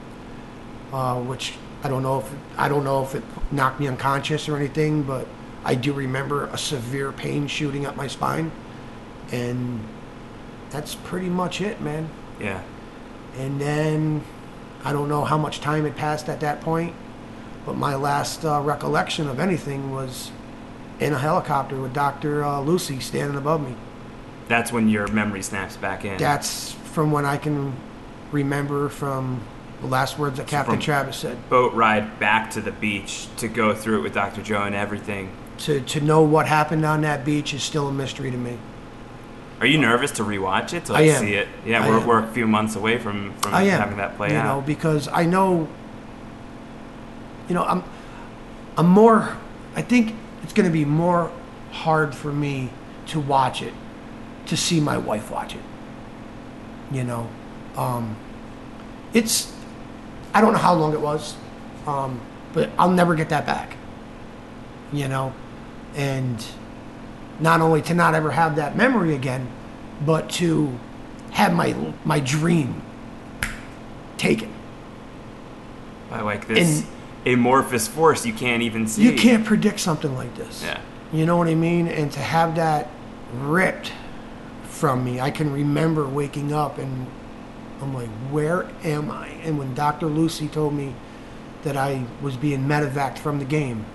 uh, which I don't know if I don't know if it knocked me unconscious or anything, but I do remember a severe pain shooting up my spine, and that's pretty much it, man. Yeah. And then I don't know how much time had passed at that point, but my last uh, recollection of anything was in a helicopter with Doctor Uh, Lucy standing above me. That's when your memory snaps back in. That's from when I can remember from the last words that Captain From Travis said. Boat ride back to the beach to go through it with Doctor Joe and everything. To to know what happened on that beach is still a mystery to me. Are you nervous to rewatch it to I like, am. see it? Yeah, I we're, am. we're a few months away from, from I am, having that play you out. know, because I know, you know, I'm, I'm more, I think it's going to be more hard for me to watch it, to see my wife watch it, you know. Um, it's, I don't know how long it was, um, but I'll never get that back, you know, and not only to not ever have that memory again, but to have my my dream taken. By like this amorphous force you can't even see. You can't predict something like this. Yeah. You know what I mean? And to have that ripped from me, I can remember waking up and I'm like, where am I? And when Doctor Lucy told me that I was being medevaced from the game,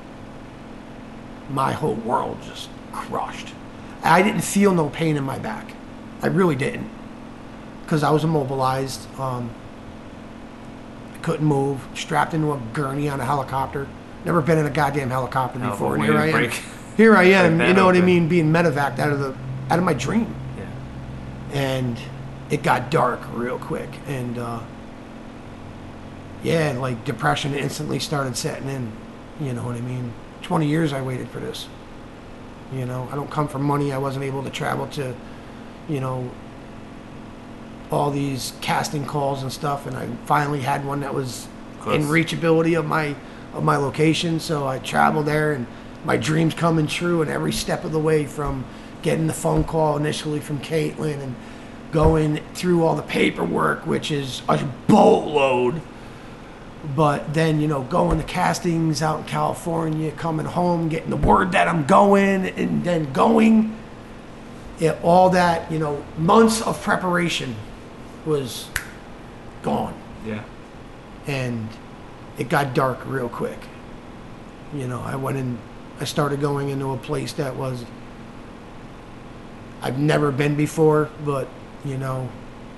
my whole world just crushed. I didn't feel no pain in my back. I really didn't. Because I was immobilized. Um, I couldn't move. Strapped into a gurney on a helicopter. Never been in a goddamn helicopter Hell of a before. And way here to I am. break- Here I break am. that You know what I open. mean? Being medevaced out of the out of my dream. Yeah. And it got dark real quick. And uh, yeah, like depression instantly started setting in. You know what I mean? twenty years I waited for this. You know, I don't come from money. I wasn't able to travel to, you know, all these casting calls and stuff. And I finally had one that was Close. in reachability of my of my location. So I traveled there, and my dreams coming true. And every step of the way, from getting the phone call initially from Caitlin and going through all the paperwork, which is a boatload. But then, you know, going to castings out in California, coming home, getting the word that I'm going, and then going, it, all that, you know, months of preparation was gone. Yeah. And it got dark real quick. You know, I went in, I started going into a place that was, I've never been before, but, you know,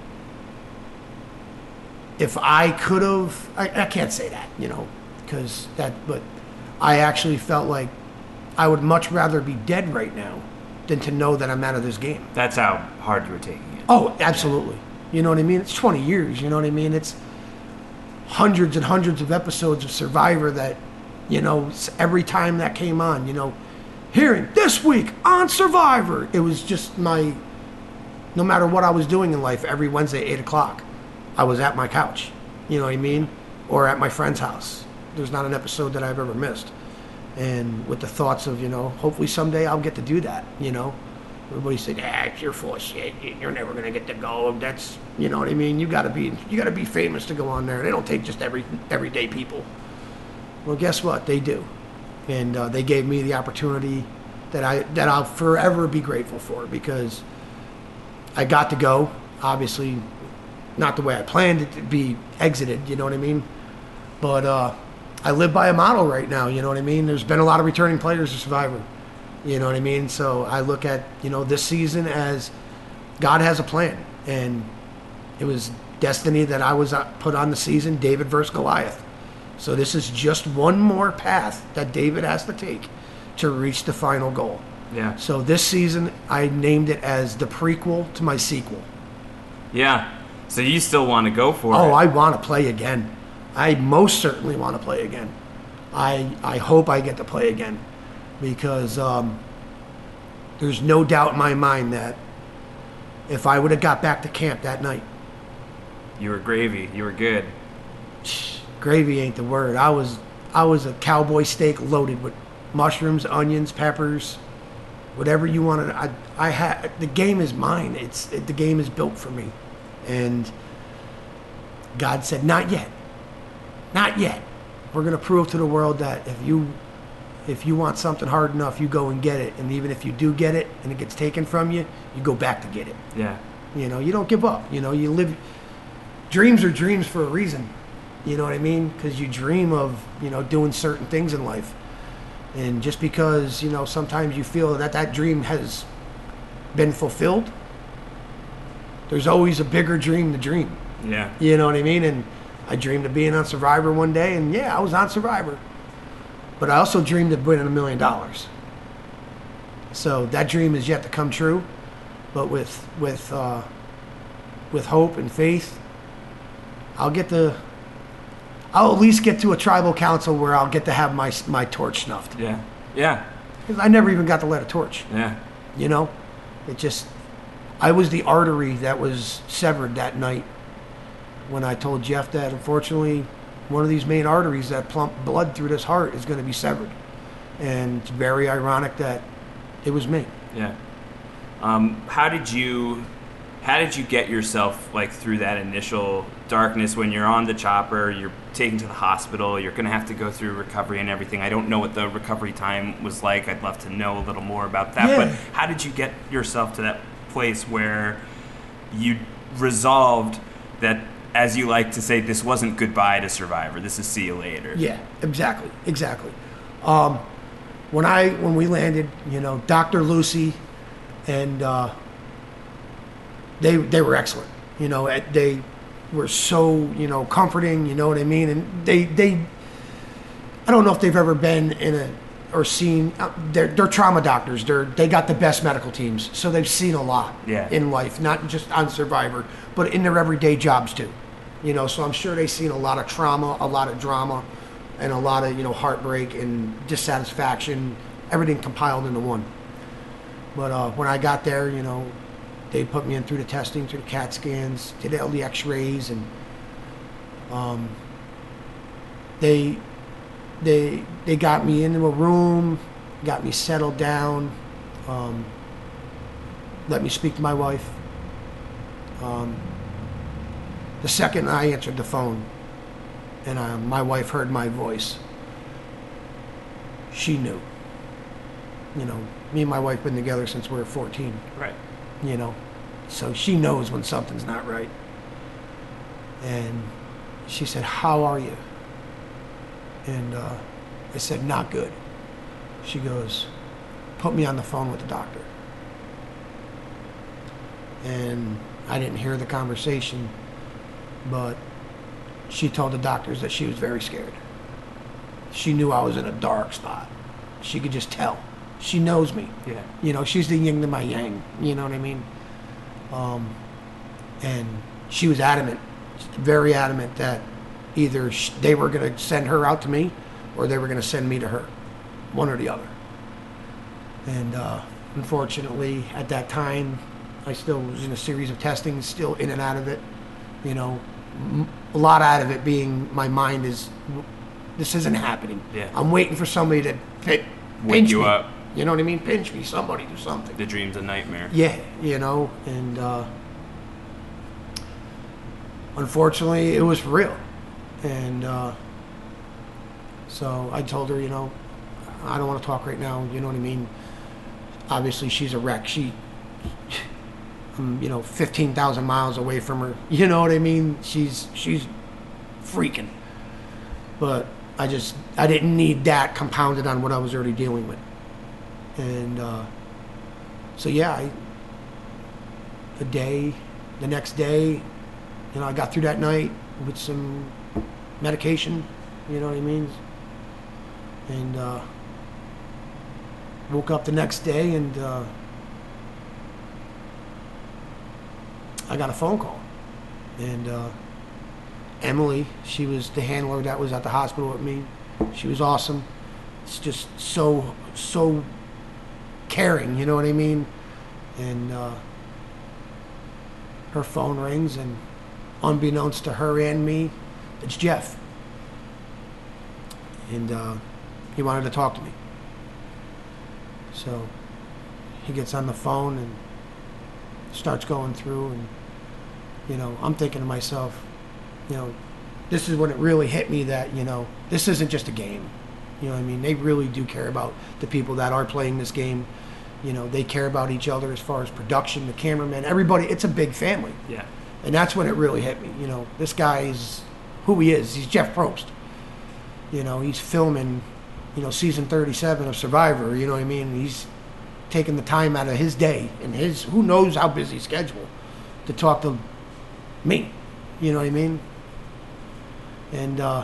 if I could have, I, I can't say that, you know, because that, but I actually felt like I would much rather be dead right now than to know that I'm out of this game. That's how hard you were taking it. Oh, absolutely. You know what I mean? It's twenty years, you know what I mean? It's hundreds and hundreds of episodes of Survivor that, you know, s- every time that came on, you know, hearing this week on Survivor, it was just my, no matter what I was doing in life, every Wednesday, eight o'clock, I was at my couch. You know what I mean? Or at my friend's house. There's not an episode that I've ever missed. And with the thoughts of, you know, hopefully someday I'll get to do that, you know? Everybody said, ah, you're full of shit. You're never going to get to go. That's, you know what I mean? You got to be, you got to be famous to go on there. They don't take just every everyday people. Well, guess what? They do. And uh, they gave me the opportunity that, I, that I'll forever be grateful for, because I got to go, obviously not the way I planned it to be exited, you know what I mean? But uh, I live by a model right now, you know what I mean? There's been a lot of returning players to Survivor, you know what I mean? So I look at, you know, this season as God has a plan. And it was destiny that I was put on the season, David versus Goliath. So this is just one more path that David has to take to reach the final goal. Yeah. So this season, I named it as the prequel to my sequel. Yeah. So you still want to go for oh, it? Oh, I want to play again. I most certainly want to play again. I I hope I get to play again, because um, there's no doubt in my mind that if I would have got back to camp that night, you were gravy. You were good. Gravy ain't the word. I was I was a cowboy steak loaded with mushrooms, onions, peppers, whatever you wanted. I I had the game is mine. It's it, the game is built for me, and God said, not yet, not yet. We're gonna prove to the world that if you if you want something hard enough, you go and get it. And even if you do get it and it gets taken from you, you go back to get it. Yeah. You know, you don't give up. You know, you live. Dreams are dreams for a reason. You know what I mean? Because you dream of, you know, doing certain things in life. And just because, you know, sometimes you feel that that dream has been fulfilled, there's always a bigger dream to dream. Yeah. You know what I mean? And I dreamed of being on Survivor one day, and yeah, I was on Survivor. But I also dreamed of winning a million dollars. So that dream is yet to come true. But with with uh, with hope and faith, I'll get to. I'll at least get to a tribal council where I'll get to have my my torch snuffed. Yeah. Yeah. Because I never even got to light a torch. Yeah. You know, it just. I was the artery that was severed that night when I told Jeff that unfortunately one of these main arteries that pump blood through this heart is going to be severed. And it's very ironic that it was me. Yeah. Um, how did you how did you get yourself like through that initial darkness when you're on the chopper, you're taken to the hospital, you're going to have to go through recovery and everything? I don't know what the recovery time was like. I'd love to know a little more about that. Yeah. But how did you get yourself to that place where you resolved that, as you like to say, this wasn't goodbye to Survivor, this is see you later? Yeah, exactly, exactly. Um, when I when we landed, you know, Doctor Lucy and uh, they they were excellent. You know, they were so, you know, comforting. You know what I mean? And they they I don't know if they've ever been in a or seen. Uh, they're they're trauma doctors. They're they got the best medical teams, so they've seen a lot yeah. in life, not just on Survivor, but in their everyday jobs too. You know, so I'm sure they've seen a lot of trauma, a lot of drama, and a lot of, you know, heartbreak and dissatisfaction, everything compiled into one. But uh, when I got there, you know, they put me in through the testing, through the CAT scans, did all the x-rays, and um, they they they got me into a room, got me settled down, um, let me speak to my wife. Um, the second I answered the phone and uh, my wife heard my voice, she knew. You know, me and my wife been together since we were fourteen. Right. You know, so she knows when something's not right. And she said, "How are you?" And uh, I said, "Not good." She goes, "Put me on the phone with the doctor." And I didn't hear the conversation, but she told the doctors that she was very scared. She knew I was in a dark spot. She could just tell. She knows me. Yeah. You know, she's the yin to my yang. You know what I mean? Um, and she was adamant, very adamant, that either sh- they were going to send her out to me or they were going to send me to her, one or the other. And uh, unfortunately, at that time, I still was in a series of testing, still in and out of it. You know, m- a lot out of it being my mind is, this isn't happening. Yeah. I'm waiting for somebody to pit, Wake pinch you me. up. You know what I mean? Pinch me. Somebody do something. The dream's a nightmare. Yeah, you know, and uh, unfortunately, it was real. And uh, so I told her, you know, I don't want to talk right now. You know what I mean? Obviously, she's a wreck. She, I'm, you know, fifteen thousand miles away from her. You know what I mean? She's she's freaking. But I just, I didn't need that compounded on what I was already dealing with. And uh, so, yeah, I, the day, the next day, you know, I got through that night with some medication, you know what I mean? And uh, woke up the next day and uh, I got a phone call. And uh, Emily, she was the handler that was at the hospital with me. She was awesome. It's just so, so caring, you know what I mean? And uh, her phone rings, and unbeknownst to her and me, it's Jeff. And uh, he wanted to talk to me. So he gets on the phone and starts going through, and, you know, I'm thinking to myself, you know, this is when it really hit me that, you know, this isn't just a game. You know what I mean? They really do care about the people that are playing this game. You know, they care about each other as far as production, the cameraman, everybody. It's a big family. Yeah. And that's when it really hit me. You know, this guy is who he is. He's Jeff Probst. You know, he's filming, you know, season thirty-seven of Survivor. You know what I mean? He's taking the time out of his day and his, who knows how busy schedule, to talk to me. You know what I mean? And uh,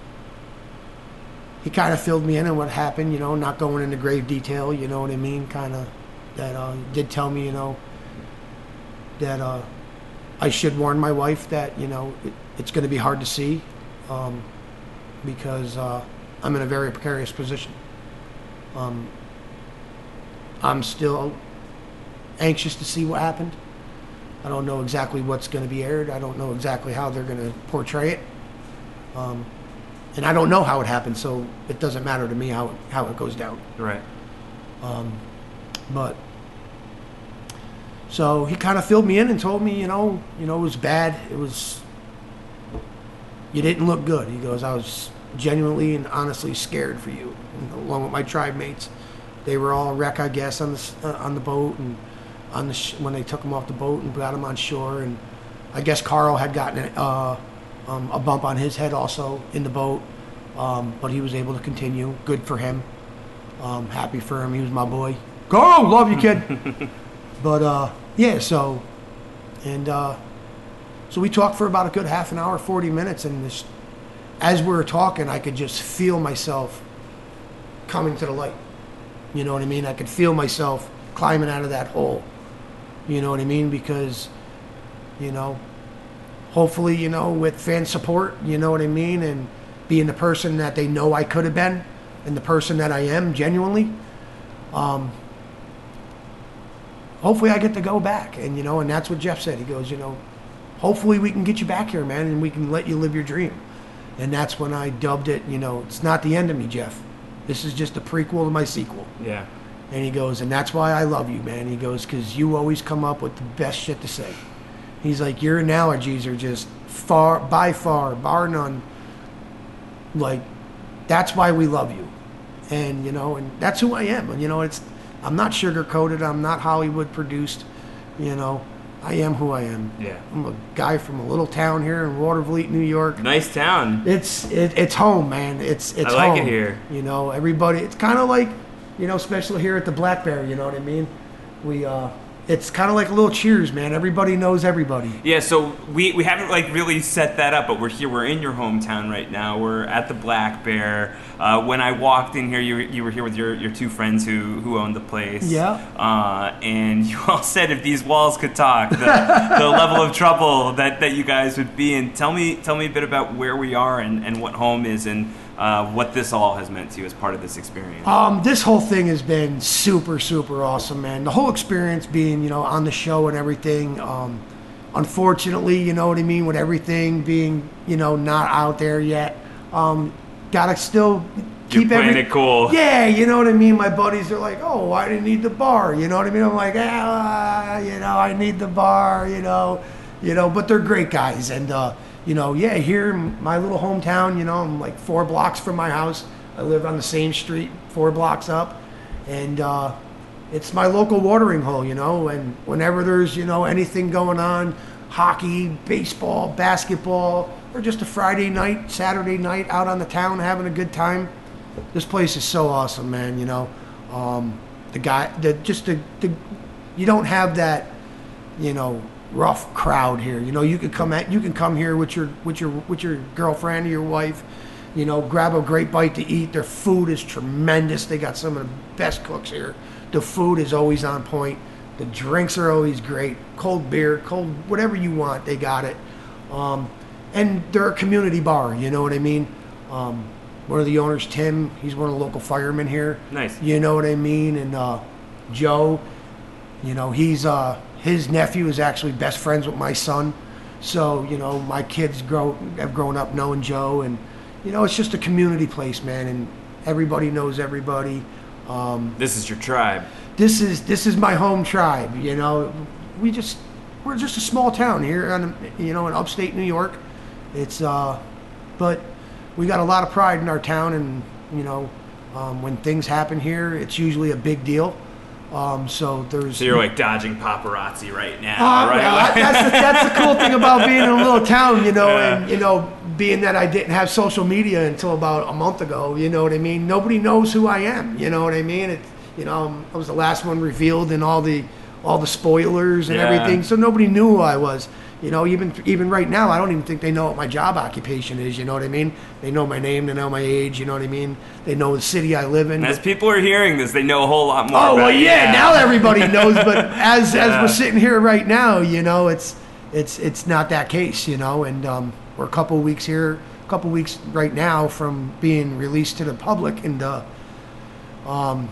he kind of filled me in on what happened, you know, not going into grave detail, you know what I mean? Kind of that uh, did tell me, you know, that uh, I should warn my wife that, you know, it, it's going to be hard to see um, because uh, I'm in a very precarious position. Um, I'm still anxious to see what happened. I don't know exactly what's going to be aired. I don't know exactly how they're going to portray it. Um, and I don't know how it happened, so it doesn't matter to me how, how it goes down. Right. Um, but, so he kind of filled me in and told me, you know, you know, it was bad. It was, you didn't look good. He goes, I was genuinely and honestly scared for you, and along with my tribe mates. They were all a wreck, I guess, on the, uh, on the boat, and on the sh- when they took him off the boat and got him on shore. And I guess Carl had gotten a, uh, um, a bump on his head also in the boat, um, but he was able to continue. Good for him. Um, happy for him. He was my boy. Carl, love you, kid. But uh, yeah, so and uh, so we talked for about a good half an hour, forty minutes, and this, as we were talking, I could just feel myself coming to the light. You know what I mean? I could feel myself climbing out of that hole. You know what I mean? Because, you know, hopefully, you know, with fan support, you know what I mean, and being the person that they know I could have been, and the person that I am genuinely, um, hopefully I get to go back. And, you know, and that's what Jeff said. He goes, you know, hopefully we can get you back here, man, and we can let you live your dream. And that's when I dubbed it, you know, it's not the end of me, Jeff. This is just a prequel to my sequel. Yeah. And he goes, and that's why I love you, man. He goes, because you always come up with the best shit to say. He's like, your analogies are just far, by far, bar none. Like, that's why we love you. And, you know, and that's who I am. And, you know, it's, I'm not sugar-coated. I'm not Hollywood produced. You know, I am who I am. Yeah. I'm a guy from a little town here in Watervliet, New York. Nice town. It's it, it's home, man. It's it's I like home. it here. You know, everybody. It's kind of like, you know, especially here at the Black Bear. You know what I mean? We uh, it's kind of like a little Cheers, man. Everybody knows everybody. Yeah, so we, we haven't like really set that up, but we're here. We're in your hometown right now. We're at the Black Bear. Uh, when I walked in here, you you were here with your, your two friends who, who owned the place. Yeah. Uh, and you all said if these walls could talk, the, the level of trouble that, that you guys would be in. Tell me tell me a bit about where we are and, and what home is and uh, what this all has meant to you as part of this experience. Um, this whole thing has been super, super awesome, man. The whole experience being, you know, on the show and everything. Um, unfortunately, you know what I mean, with everything being, you know, not out there yet. Um, gotta still You're keep playing every, it cool. Yeah, you know what I mean. My buddies are like, "Oh, why do you need the bar?" You know what I mean? I'm like, ah, you know, I need the bar. You know, you know. But they're great guys, and uh, you know, yeah, here in my little hometown, you know, I'm like four blocks from my house. I live on the same street, four blocks up, and uh, it's my local watering hole, you know. And whenever there's, you know, anything going on, hockey, baseball, basketball, or just a Friday night, Saturday night out on the town having a good time, this place is so awesome, man. You know, um, the guy, the just the, the you don't have that, you know, rough crowd here. You know, you can come at you can come here with your with your with your girlfriend or your wife. You know, grab a great bite to eat. Their food is tremendous. They got some of the best cooks here. The food is always on point. The drinks are always great. Cold beer, cold whatever you want, they got it. Um, and they're a community bar. You know what I mean? Um, one of the owners, Tim, he's one of the local firemen here. Nice. You know what I mean? And uh, Joe, you know, he's uh, his nephew is actually best friends with my son. So, you know, my kids grow have grown up knowing Joe, and you know, it's just a community place, man, and everybody knows everybody. Um, this is your tribe. This is this is my home tribe. You know, we just we're just a small town here, on you know, in upstate New York. It's uh, but we got a lot of pride in our town, and you know, um, when things happen here, it's usually a big deal. Um, so there's. So you're like dodging paparazzi right now, uh, right? Well, that's the, that's the cool thing about being in a little town, you know, Yeah. and you know, being that I didn't have social media until about a month ago. You know what I mean? Nobody knows who I am. You know what I mean? It, you know, I was the last one revealed in all the all the spoilers and Yeah. everything, so nobody knew who I was. You know, even even right now, I don't even think they know what my job occupation is. You know what I mean? They know my name, they know my age. You know what I mean? They know the city I live in. And as people are hearing this, they know a whole lot more. Oh about well, you. yeah. Now everybody knows, but as Yeah. as we're sitting here right now, you know, it's it's it's not that case, you know. And um, we're a couple weeks here, a couple weeks right now from being released to the public, and uh, um,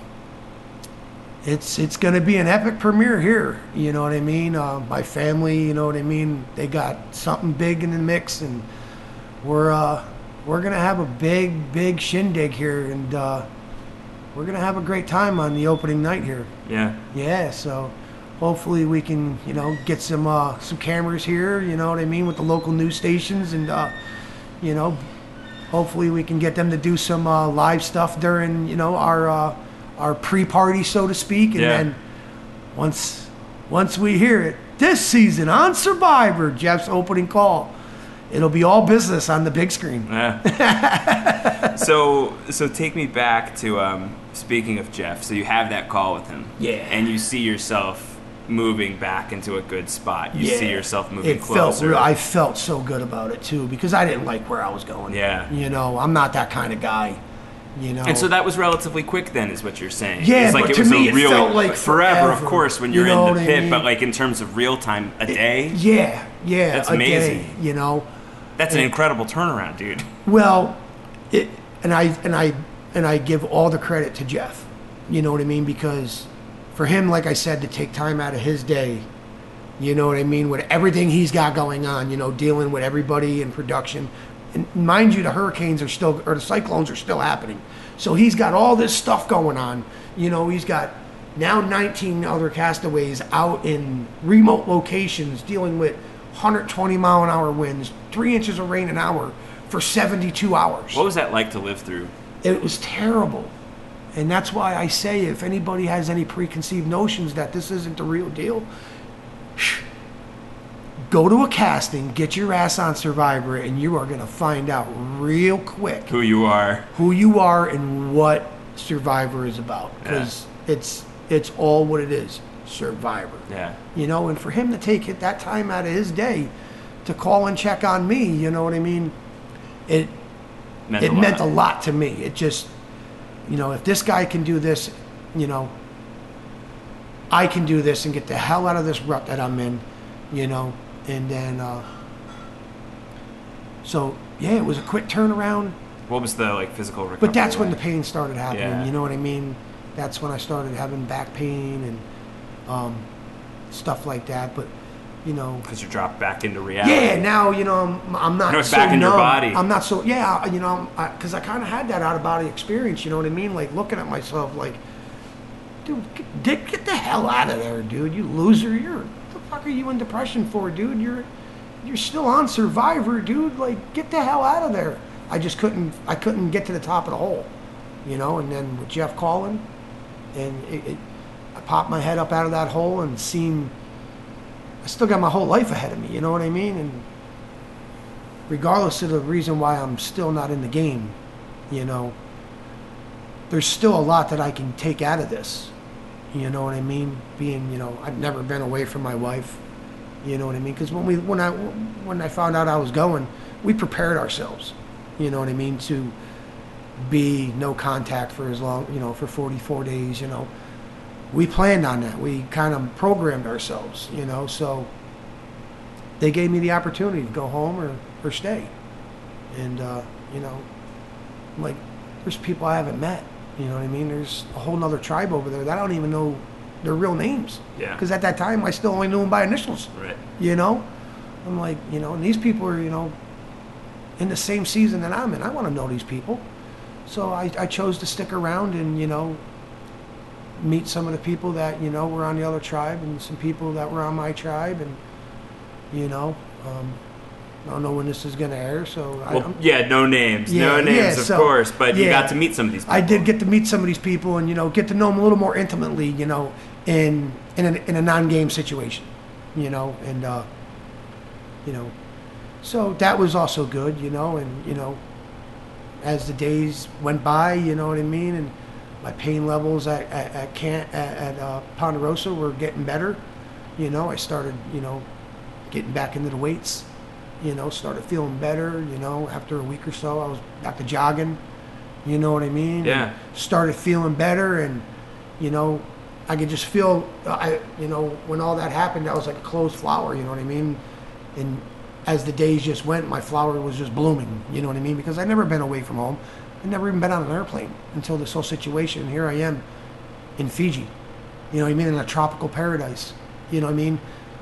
it's it's gonna be an epic premiere here. You know what I mean? Uh, my family, you know what I mean? They got something big in the mix, and we're uh, we're gonna have a big big shindig here, and. Uh, We're gonna have a great time on the opening night here. Yeah. Yeah. So, hopefully we can, you know, get some uh, some cameras here. You know what I mean, with the local news stations, and uh, you know, hopefully we can get them to do some uh, live stuff during, you know, our uh, our pre-party, so to speak, and Yeah. then once once we hear it this season on Survivor, Jeff's opening call, it'll be all business on the big screen. Yeah. so so take me back to um, speaking of Jeff. So you have that call with him. Yeah. And you see yourself moving back into a good spot. You Yeah. see yourself moving it closer. Felt real, I felt so good about it too, because I didn't like where I was going. Yeah. You know, I'm not that kind of guy. You know. And so that was relatively quick then, is what you're saying. Yeah, it's like but it to was me a it really, felt like forever, of forever. course, when You you're know in the what I pit. mean? But like in terms of real time, a day. Yeah, yeah. That's a amazing. day, you know. That's an And- incredible turnaround, dude. Well, it and I and I and I give all the credit to Jeff. You know what I mean? Because for him, like I said, to take time out of his day, you know what I mean, with everything he's got going on, you know, dealing with everybody in production. And mind you, the hurricanes are still, or the cyclones are still happening. So he's got all this stuff going on. You know, he's got now nineteen other castaways out in remote locations dealing with one hundred twenty mile an hour winds, three inches of rain an hour for seventy-two hours. What was that like to live through? It was terrible. And that's why I say, if anybody has any preconceived notions that this isn't the real deal, go to a casting, get your ass on Survivor, and you are going to find out real quick Who you are. who you are and what Survivor is about. Because it's it's all what it is, Survivor. Yeah. You know, and for him to take it that time out of his day to call and check on me, you know what I mean? It Meant it a lot. meant a lot to me. It just, you know, if this guy can do this, you know, I can do this and get the hell out of this rut that I'm in, you know, and then, uh, so yeah, it was a quick turnaround. What was the like physical recovery? But that's when the like? pain started happening. Yeah. You know what I mean? That's when I started having back pain and um, stuff like that. But you know, because you dropped back into reality. yeah. Now you know I'm, I'm not You know, it's so back in your numb. body. I'm not so yeah. You know, because I, I kind of had that out of body experience. You know what I mean? Like looking at myself, like, dude, get, Dick, get the hell out of there, dude. You loser. You're what the fuck are you in depression for, dude? You're you're still on Survivor, dude. Like, get the hell out of there. I just couldn't. I couldn't get to the top of the hole, you know. And then with Jeff calling, and it, it, I popped my head up out of that hole and seen. I still got my whole life ahead of me. You know what I mean? And regardless of the reason why I'm still not in the game, you know, there's still a lot that I can take out of this. You know what I mean? Being, you know, I've never been away from my wife. You know what I mean? Because when we, when I, when I found out I was going, we prepared ourselves. You know what I mean? To be no contact for as long, you know, for forty-four days, you know. We planned on that. We kind of programmed ourselves, you know. So they gave me the opportunity to go home or, or stay. And, uh, you know, like, there's people I haven't met. You know what I mean? There's a whole nother tribe over there that I don't even know their real names. Yeah. Because at that time, I still only knew them by initials. Right. You know? I'm like, you know, and these people are, you know, in the same season that I'm in. I want to know these people. So I, I chose to stick around and, you know, meet some of the people that, you know, were on the other tribe and some people that were on my tribe. And, you know, um, I don't know when this is going to air, so... Well, I, yeah, no names. Yeah, no names, yeah, of so, course, but you yeah. got to meet some of these people. I did get to meet some of these people and, you know, get to know them a little more intimately, you know, in in, an, in a non-game situation, you know, and, uh, you know, so that was also good, you know, and, you know, as the days went by, you know what I mean, and my pain levels at, at, at, Can, at, at uh, Ponderosa were getting better, you know, I started, you know, getting back into the weights. You know, started feeling better, you know, after a week or so, I was back to jogging, you know what I mean? Yeah. And started feeling better and, you know, I could just feel, I, you know, when all that happened, I was like a closed flower, you know what I mean? And as the days just went, my flower was just blooming, you know what I mean? Because I'd never been away from home. I'd never even been on an airplane until this whole situation. Here I am in Fiji, you know what I mean? In a tropical paradise, you know what I mean?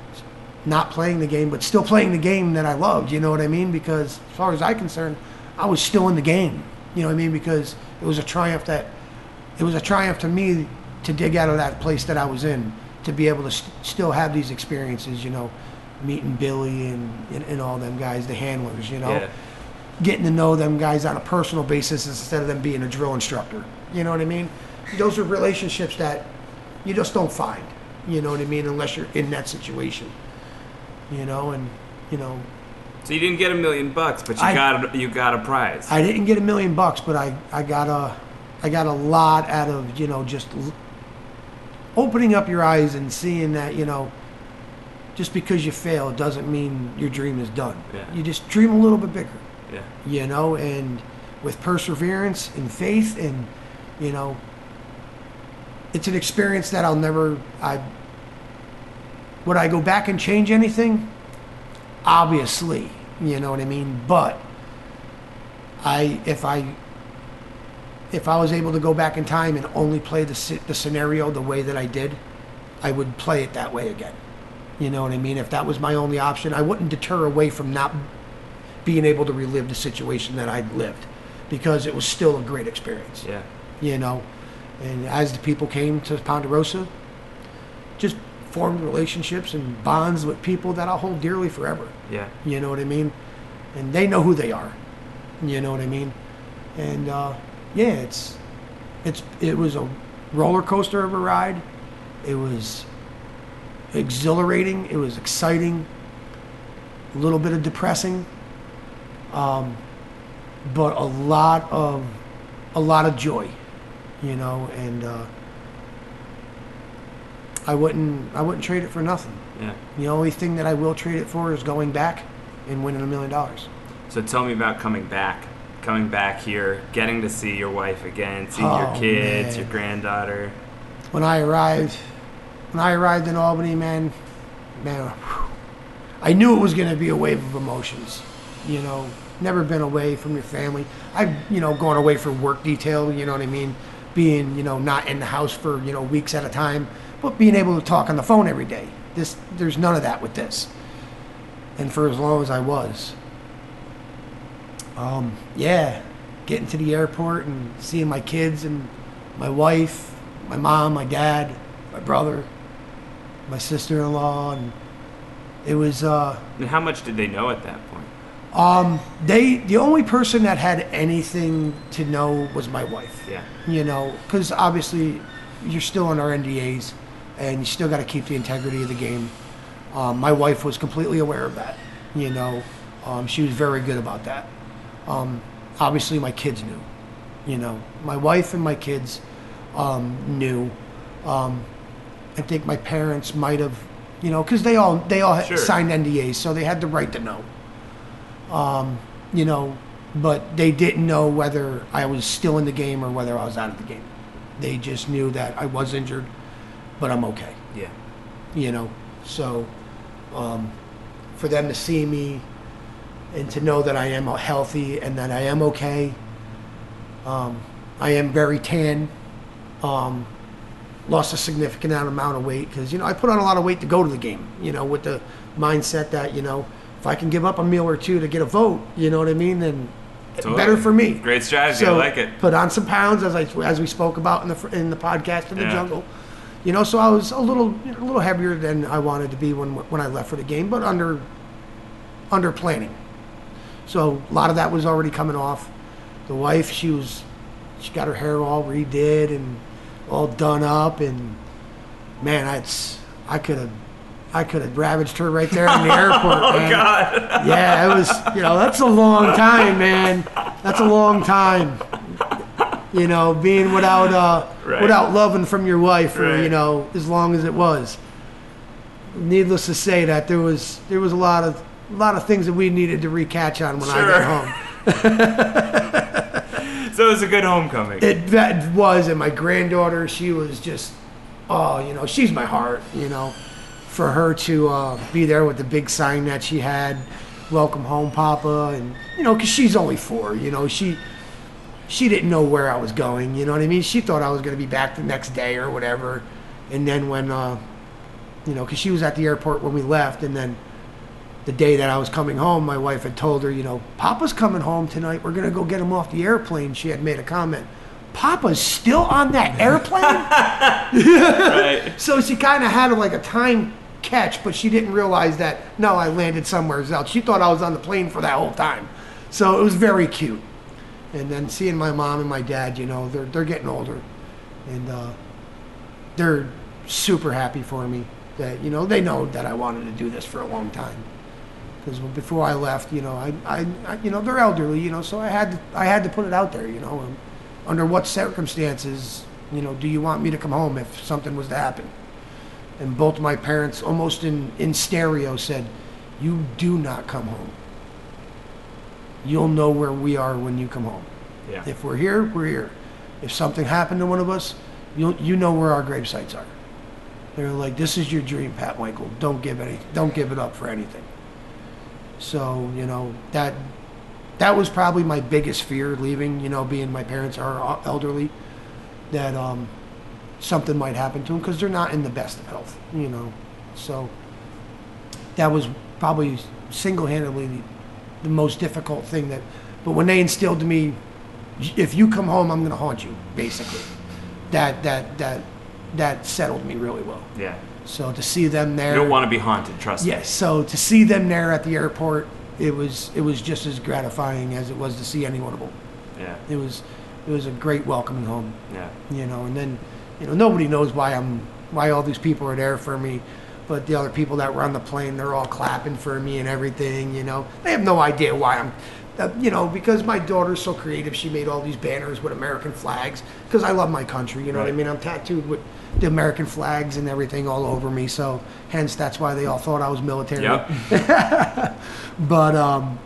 Not playing the game, but still playing the game that I loved, you know what I mean? Because as far as I'm concerned, I was still in the game, you know what I mean? Because it was a triumph that, it was a triumph to me to dig out of that place that I was in, to be able to st- still have these experiences, you know, meeting Billy and, and, and all them guys, the handlers, you know? Yeah. Getting to know them guys on a personal basis instead of them being a drill instructor, you know what I mean? Those are relationships that you just don't find, you know what I mean, unless you're in that situation. You know, and you know. So you didn't get a million bucks, but you I, got a, you got a prize. I didn't get a million bucks, but I, I got a I got a lot out of, you know, just l- opening up your eyes and seeing that, you know, just because you fail doesn't mean your dream is done. Yeah. You just dream a little bit bigger. Yeah. You know, and with perseverance and faith and, you know, it's an experience that I'll never I would I go back and change anything? Obviously, you know what I mean? But I, if I, if I was able to go back in time and only play the the scenario the way that I did, I would play it that way again. You know what I mean? If that was my only option, I wouldn't deter away from not being able to relive the situation that I'd lived, because it was still a great experience. Yeah. You know, and as the people came to Ponderosa, just formed relationships and bonds with people that I'll hold dearly forever. Yeah. You know what I mean? And they know who they are. You know what I mean? And uh, yeah, it's it's it was a roller coaster of a ride. It was exhilarating. It was exciting. A little bit of depressing. Um, but a lot of a lot of joy. You know, and uh, I wouldn't I wouldn't trade it for nothing. Yeah. The only thing that I will trade it for is going back and winning a million dollars. So tell me about coming back, coming back here, getting to see your wife again, seeing Oh, your kids, man. your granddaughter. When I arrived, when I arrived in Albany, man, man, whew, I knew it was going to be a wave of emotions. You know, never been away from your family. I've, you know, gone away for work detail, you know what I mean? Being, you know, not in the house for, you know, weeks at a time, but being able to talk on the phone every day. This, there's none of that with this. And for as long as I was. Um, yeah, getting to the airport and seeing my kids and my wife, my mom, my dad, my brother, my sister-in-law, and it was, uh... And how much did they know at that point? Um, they, the only person that had anything to know was my wife. Yeah. You know, because obviously you're still under N D As and you still got to keep the integrity of the game. Um, my wife was completely aware of that. You know, um, she was very good about that. Um, obviously my kids knew. You know, my wife and my kids um, knew. Um, I think my parents might have, you know, because they all they all Sure. signed N D As, so they had the right to know. Um, you know, but they didn't know whether I was still in the game or whether I was out of the game. They just knew that I was injured, but I'm okay. Yeah. You know, so um, for them to see me and to know that I am healthy and that I am okay. Um, I am very tan. Um, lost a significant amount of weight because, you know, I put on a lot of weight to go to the game, you know, with the mindset that, you know, if I can give up a meal or two to get a vote, you know what I mean, then Totally. better for me. Great strategy. So, I like it. Put on some pounds, as I as we spoke about in the in the podcast in the Yeah. jungle. You know, so I was a little you know, a little heavier than I wanted to be when when I left for the game, but under under planning. So a lot of that was already coming off. The wife, she was she got her hair all redid and all done up, and man, that's I could have. I could have ravaged her right there in the airport, Oh, man. God. Yeah, it was, you know, that's a long time, man. That's a long time. You know, being without uh, Right. without loving from your wife for, Right. you know, as long as it was. Needless to say that there was there was a lot of a lot of things that we needed to recatch on when Sure. I got home. So it was a good homecoming. It that was, and my granddaughter, she was just, oh, you know, she's my heart, you know. For her to uh, be there with the big sign that she had, "Welcome home, Papa," and you know, because she's only four, you know, she she didn't know where I was going, you know what I mean? She thought I was going to be back the next day or whatever, and then when, uh, you know, because she was at the airport when we left, and then the day that I was coming home, my wife had told her, you know, "Papa's coming home tonight. We're going to go get him off the airplane." She had made a comment. Papa's still on that airplane? Right. So she kind of had like a time catch, but she didn't realize that, no, I landed somewhere else. She thought I was on the plane for that whole time. So it was very cute. And then seeing my mom and my dad, you know, they're they're getting older. And uh, they're super happy for me that, you know, they know that I wanted to do this for a long time. Because before I left, you know, I, I, I, you know, they're elderly, you know, so I had to, I had to put it out there, you know, and under what circumstances, you know, do you want me to come home if something was to happen? And both my parents, almost in, in stereo, said, "You do not come home. You'll know where we are when you come home. Yeah. If we're here, we're here. If something happened to one of us, you you know where our grave sites are." They're like, "This is your dream, Pat Michael. Don't give any, don't give it up for anything." So, you know, that that was probably my biggest fear leaving, you know, being my parents are elderly, that um, something might happen to them because they're not in the best of health, you know. So that was probably single-handedly the, the most difficult thing that, but when they instilled to me, if you come home, I'm going to haunt you, basically. That, that, that, that settled me really well. Yeah. So to see them there. You don't want to be haunted, trust me. Yes, so to see them there at the airport, it was it was just as gratifying as it was to see any one of them. Yeah. It was it was a great welcoming home. Yeah. You know, and then, you know, nobody knows why I'm why all these people are there for me, but the other people that were on the plane, they're all clapping for me and everything, you know. They have no idea why I'm uh, you know, because my daughter's so creative, she made all these banners with American flags because I love my country, you know what I Right. mean? I'm tattooed with the American flags and everything all over me, so hence that's why they all thought I was military. Yep. But um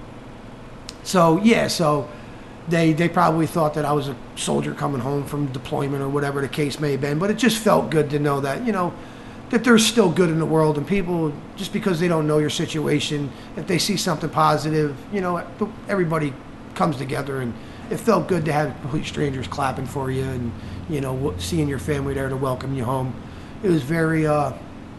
so yeah, so they they probably thought that I was a soldier coming home from deployment or whatever the case may have been, but it just felt good to know that, you know, that there's still good in the world, and people, just because they don't know your situation, if they see something positive, you know, everybody comes together, and it felt good to have complete strangers clapping for you, and you know, seeing your family there to welcome you home. It was very, uh,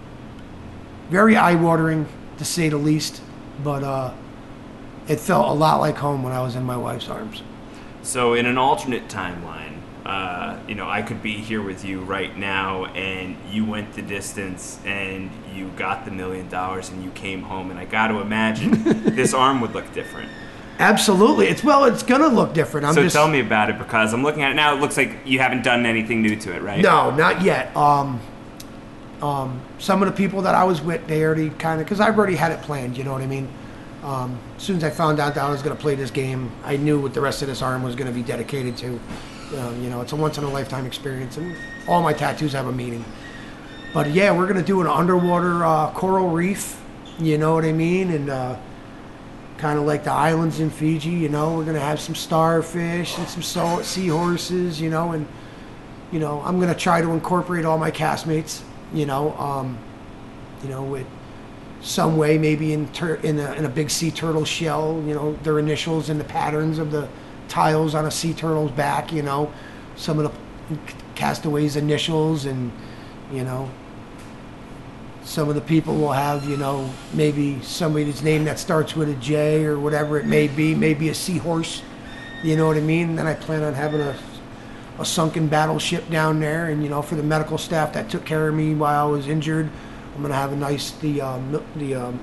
very eye-watering, to say the least, but uh, it felt a lot like home when I was in my wife's arms. So in an alternate timeline, uh, you know, I could be here with you right now, and you went the distance, and you got the million dollars, and you came home, and I got to imagine this arm would look different. Absolutely. It's well, it's gonna look different. I'm so just, tell me about it, because I'm looking at it now. It looks like you haven't done anything new to it, right? No, not yet. Um, um, some of the people that I was with, they already kind of, because I've already had it planned. You know what I mean? Um, as soon as I found out that I was going to play this game, I knew what the rest of this arm was going to be dedicated to. Um, you know, it's a once-in-a-lifetime experience, and all my tattoos have a meaning. But yeah, we're going to do an underwater uh, coral reef, you know what I mean? And uh, kind of like the islands in Fiji, you know, we're going to have some starfish and some salt seahorses, you know, and, you know, I'm going to try to incorporate all my castmates, you know, um, you know, with some way, maybe in tur- in, a, in a big sea turtle shell, you know, their initials and the patterns of the tiles on a sea turtle's back, you know, some of the castaways' initials, and, you know, some of the people will have, you know, maybe somebody's name that starts with a J or whatever it may be, maybe a seahorse, you know what I mean? And then I plan on having a, a sunken battleship down there, and, you know, for the medical staff that took care of me while I was injured, I'm going to have a nice, the, um, the, um,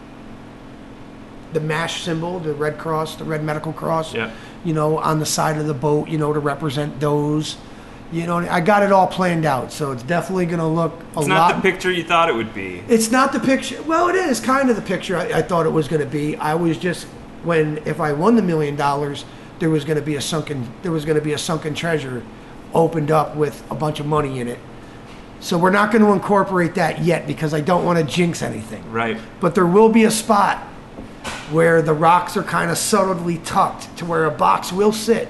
the MASH symbol, the Red Cross, the Red Medical Cross, yeah. you know, on the side of the boat, you know, to represent those. You know, I got it all planned out, so it's definitely going to look a lot. It's not the picture you thought it would be. It's not the picture. Well, it is kind of the picture I, I thought it was going to be. I was just, when, if I won the million dollars, there was going to be a sunken, there was going to be a sunken treasure opened up with a bunch of money in it. So we're not going to incorporate that yet, because I don't want to jinx anything. Right. But there will be a spot where the rocks are kind of subtly tucked to where a box will sit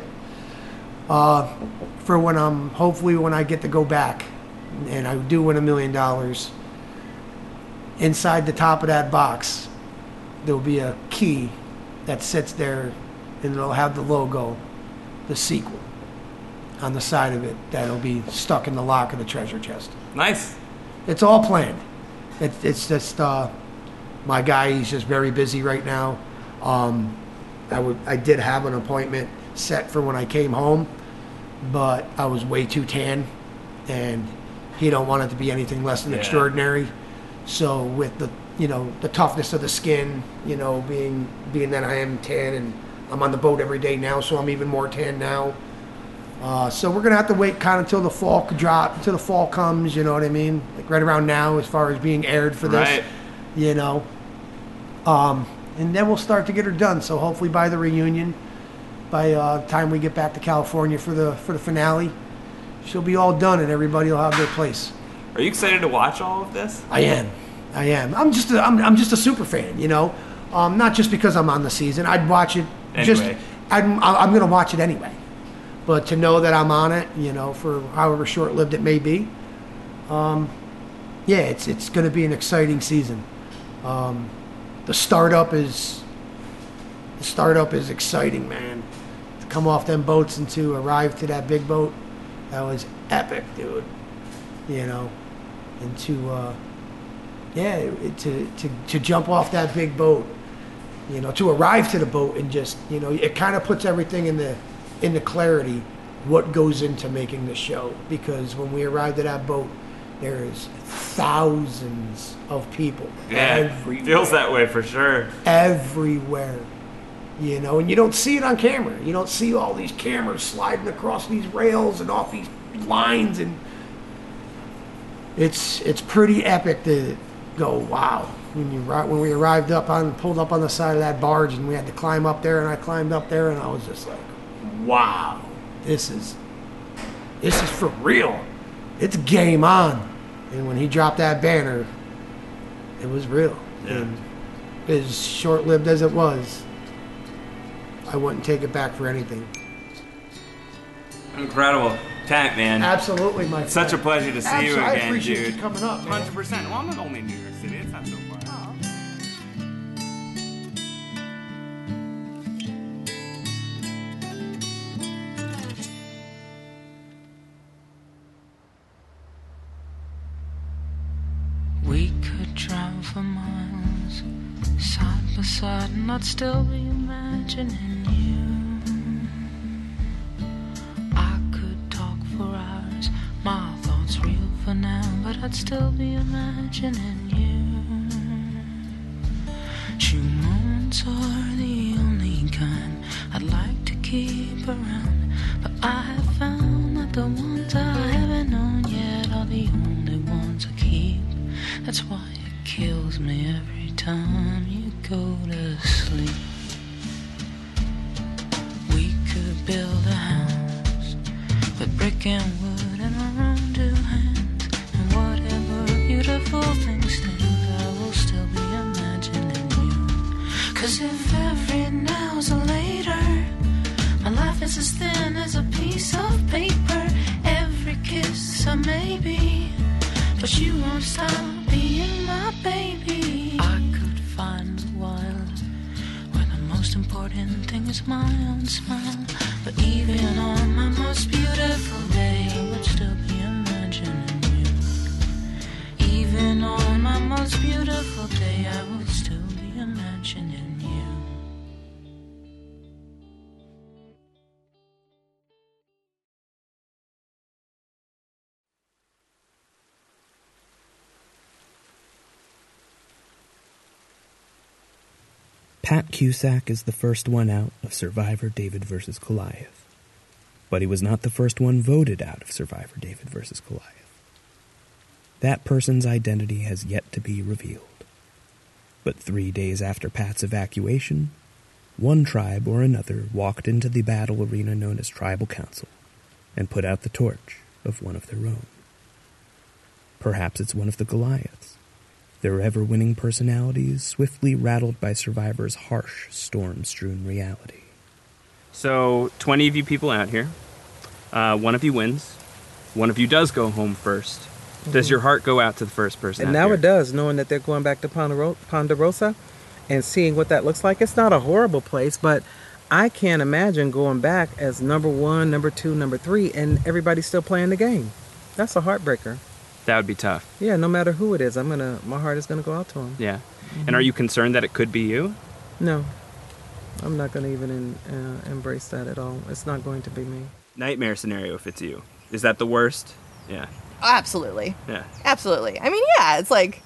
uh, for when I'm, hopefully when I get to go back and I do win a million dollars. Inside the top of that box, there'll be a key that sits there, and it'll have the logo, the sequel, on the side of it, that'll be stuck in the lock of the treasure chest. Nice. It's all planned. It, it's just uh, my guy. He's just very busy right now. Um, I would, I did have an appointment set for when I came home, but I was way too tan, and he don't want it to be anything less than Yeah. extraordinary. So with the, you know, the toughness of the skin, you know, being being that I am tan, and I'm on the boat every day now, so I'm even more tan now. Uh, so we're gonna have to wait kind of until the fall drop, until the fall comes. You know what I mean? Like right around now, as far as being aired for this. Right. You know. Um, and then we'll start to get her done. So hopefully by the reunion, by uh, the time we get back to California for the for the finale, she'll be all done, and everybody will have their place. Are you excited to watch all of this? I am. I am. I'm just a, I'm, I'm just a super fan, you know. Um, not just because I'm on the season. I'd watch it. Anyway. Just I'm I'm going to watch it anyway. But to know that I'm on it, you know, for however short-lived it may be, um, yeah, it's it's going to be an exciting season. Um, the startup is the startup is exciting, man. To come off them boats and to arrive to that big boat, that was epic, dude. You know, and to uh, yeah, it, to to to jump off that big boat, you know, to arrive to the boat and just, you know, it kind of puts everything in the into clarity what goes into making the show. Because when we arrived at that boat, there's thousands of people. Yeah, everywhere. Feels that way for sure. Everywhere. You know, and you don't see it on camera. You don't see all these cameras sliding across these rails and off these lines, and it's it's pretty epic to go, wow. When you when we arrived up on pulled up on the side of that barge, and we had to climb up there, and I climbed up there, and I was just like, wow, this is this is for real. It's game on. And when he dropped that banner, it was real. Yeah. And as short-lived as it was, I wouldn't take it back for anything. Incredible. Pat, man. Absolutely, my friend. Such a pleasure to see you Absolutely. I again, appreciate dude. you coming up, man. one hundred percent. Well, I'm only in New York City. It's not so far. We could travel for miles, side by side, and I'd still be imagining you. I could talk for hours, my thoughts real for now, but I'd still be imagining you. True moments are the only kind I'd like to keep around, but I have found that the ones I haven't known yet are the only ones I keep. That's why it kills me every time you go to sleep. We could build a house with brick and wood and our own two hands, and whatever beautiful thing stands, I will still be imagining you. Cause if every now's a later, my life is as thin as a piece of paper, every kiss a maybe, but you won't stop being my baby. I could find a while where the most important thing is my own smile, but even on my most beautiful day, I would still be imagining you. Even on my most beautiful day, I would still be imagining you. Pat Cusack is the first one out of Survivor David versus Goliath. But he was not the first one voted out of Survivor David versus Goliath. That person's identity has yet to be revealed. But three days after Pat's evacuation, one tribe or another walked into the battle arena known as Tribal Council and put out the torch of one of their own. Perhaps it's one of the Goliaths, their ever-winning personalities swiftly rattled by Survivor's harsh, storm-strewn reality. So, twenty of you people out here. Uh, one of you wins. One of you does go home first. Does Mhm. your heart go out to the first person And out now there? it does, knowing that they're going back to Ponderosa, Ponderosa and seeing what that looks like. It's not a horrible place, but I can't imagine going back as number one, number two, number three, and everybody's still playing the game. That's a heartbreaker. That would be tough. Yeah, no matter who it is, I'm gonna. My heart is gonna go out to them. Yeah. And are you concerned that it could be you? No, I'm not gonna even in, uh, embrace that at all. It's not going to be me. Nightmare scenario if it's you. Is that the worst? Yeah. Absolutely. Yeah. Absolutely. I mean, yeah, it's like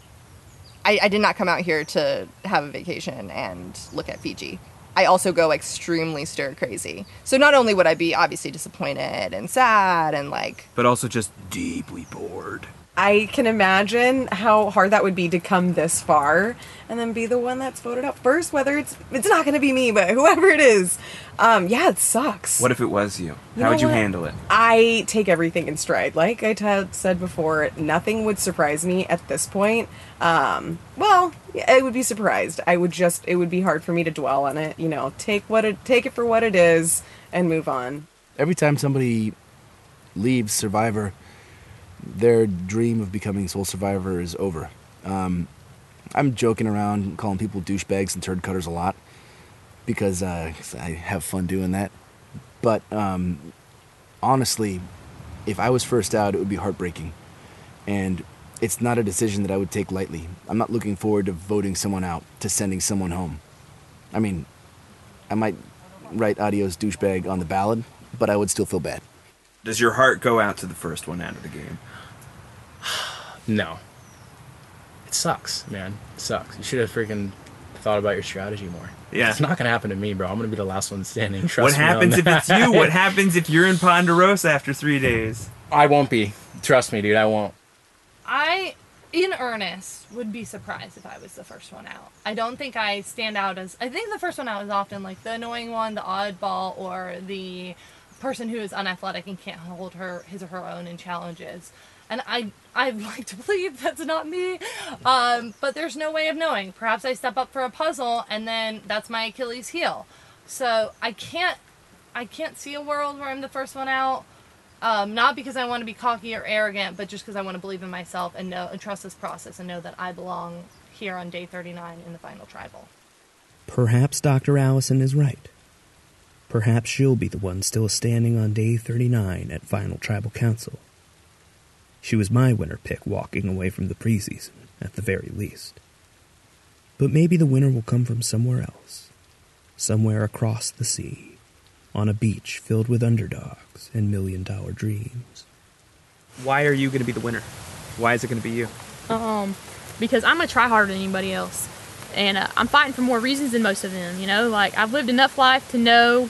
I, I did not come out here to have a vacation and look at Fiji. I also go extremely stir crazy. So not only would I be obviously disappointed and sad and like, But also just deeply bored. I can imagine how hard that would be to come this far and then be the one that's voted out first, whether it's it's not going to be me, but whoever it is. Um, yeah, it sucks. What if it was you? You How know would you what? handle it? I take everything in stride. Like I t- said before, nothing would surprise me at this point. Um, well, I would be surprised. I would just, it would be hard for me to dwell on it. You know, take what it, take it for what it is and move on. Every time somebody leaves Survivor, their dream of becoming sole survivor is over. Um, I'm joking around calling people douchebags and turd cutters a lot because uh, 'cause I have fun doing that. But um, honestly, if I was first out, it would be heartbreaking. And it's not a decision that I would take lightly. I'm not looking forward to voting someone out, to sending someone home. I mean, I might write adios douchebag on the ballot, but I would still feel bad. Does your heart go out to the first one out of the game? No. It sucks, man. It sucks. You should have freaking thought about your strategy more. Yeah. It's not going to happen to me, bro. I'm going to be the last one standing. Trust What me on happens if that. it's you? What happens if you're in Ponderosa after three days? I won't be. Trust me, dude. I won't. I, in earnest, would be surprised if I was the first one out. I don't think I stand out as... I think the first one out is often like the annoying one, the oddball, or the person who is unathletic and can't hold her his or her own in challenges. And I, I'd like to believe that's not me, um, but there's no way of knowing. Perhaps I step up for a puzzle, and then that's my Achilles heel. So I can't, I can't see a world where I'm the first one out. Um, not because I want to be cocky or arrogant, but just because I want to believe in myself and know and trust this process and know that I belong here on day thirty-nine in the final tribal. Perhaps Doctor Allison is right. Perhaps she'll be the one still standing on day thirty-nine at Final Tribal Council. She was my winner pick walking away from the preseason, at the very least. But maybe the winner will come from somewhere else. Somewhere across the sea, on a beach filled with underdogs and million-dollar dreams. Why are you going to be the winner? Why is it going to be you? Um, because I'm gonna try harder than anybody else, and uh, I'm fighting for more reasons than most of them. You know, like I've lived enough life to know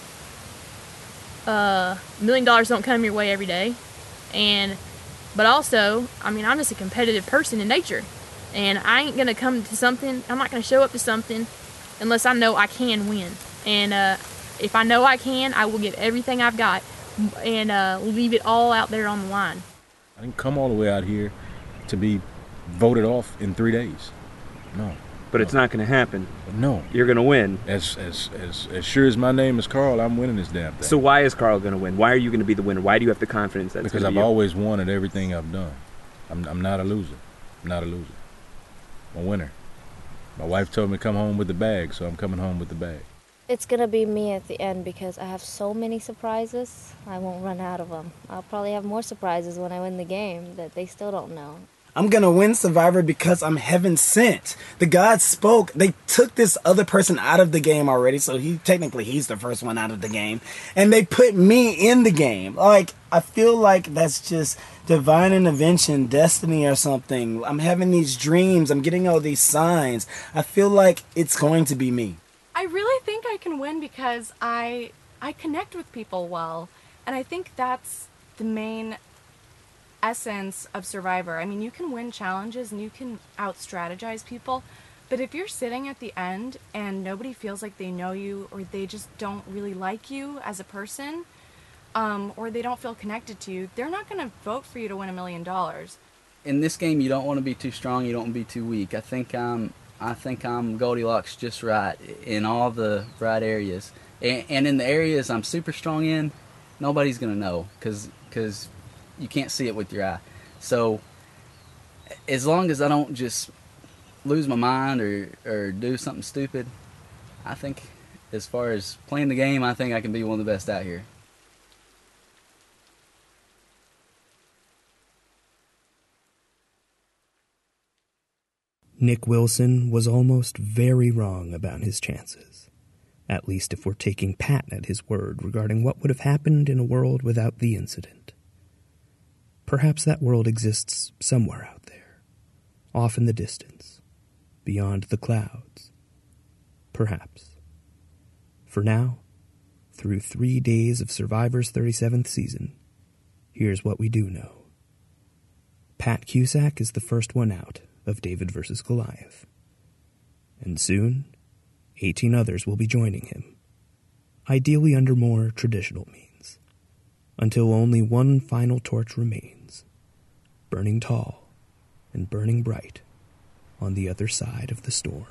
uh, a million dollars don't come your way every day, and but also, I mean, I'm just a competitive person in nature, and I ain't gonna come to something. I'm not gonna show up to something unless I know I can win, and uh, if I know I can, I will give everything I've got and uh, leave it all out there on the line. I didn't come all the way out here to be voted off in three days. No. But no. It's not going to happen. No. You're going to win. As, as as as sure as my name is Carl, I'm winning this damn thing. So why is Carl going to win? Why are you going to be the winner? Why do you have the confidence that's Because I've always won at everything I've done. I'm I'm not a loser. I'm not a loser. I'm a winner. My wife told me to come home with the bag, so I'm coming home with the bag. It's gonna be me at the end because I have so many surprises. I won't run out of them. I'll probably have more surprises when I win the game that they still don't know. I'm gonna win Survivor because I'm heaven sent. The gods spoke. They took this other person out of the game already, so he technically he's the first one out of the game. And they put me in the game. Like, I feel like that's just divine intervention, destiny or something. I'm having these dreams. I'm getting all these signs. I feel like it's going to be me. I really think I can win because I I connect with people well, and I think that's the main essence of Survivor. I mean, you can win challenges and you can out-strategize people, but if you're sitting at the end and nobody feels like they know you, or they just don't really like you as a person, um, or they don't feel connected to you, they're not going to vote for you to win a million dollars. In this game, you don't want to be too strong, you don't want to be too weak. I think I'm I think I'm Goldilocks just right in all the right areas. And, and in the areas I'm super strong in, nobody's going to know because because you can't see it with your eye. So as long as I don't just lose my mind or, or do something stupid, I think as far as playing the game, I think I can be one of the best out here. Nick Wilson was almost very wrong about his chances. At least if we're taking Pat at his word regarding what would have happened in a world without the incident. Perhaps that world exists somewhere out there, off in the distance, beyond the clouds. Perhaps. For now, through three days of Survivor's thirty-seventh season, here's what we do know. Pat Cusack is the first one out of David versus Goliath. And soon, eighteen others will be joining him, ideally under more traditional means, until only one final torch remains, burning tall and burning bright on the other side of the storm.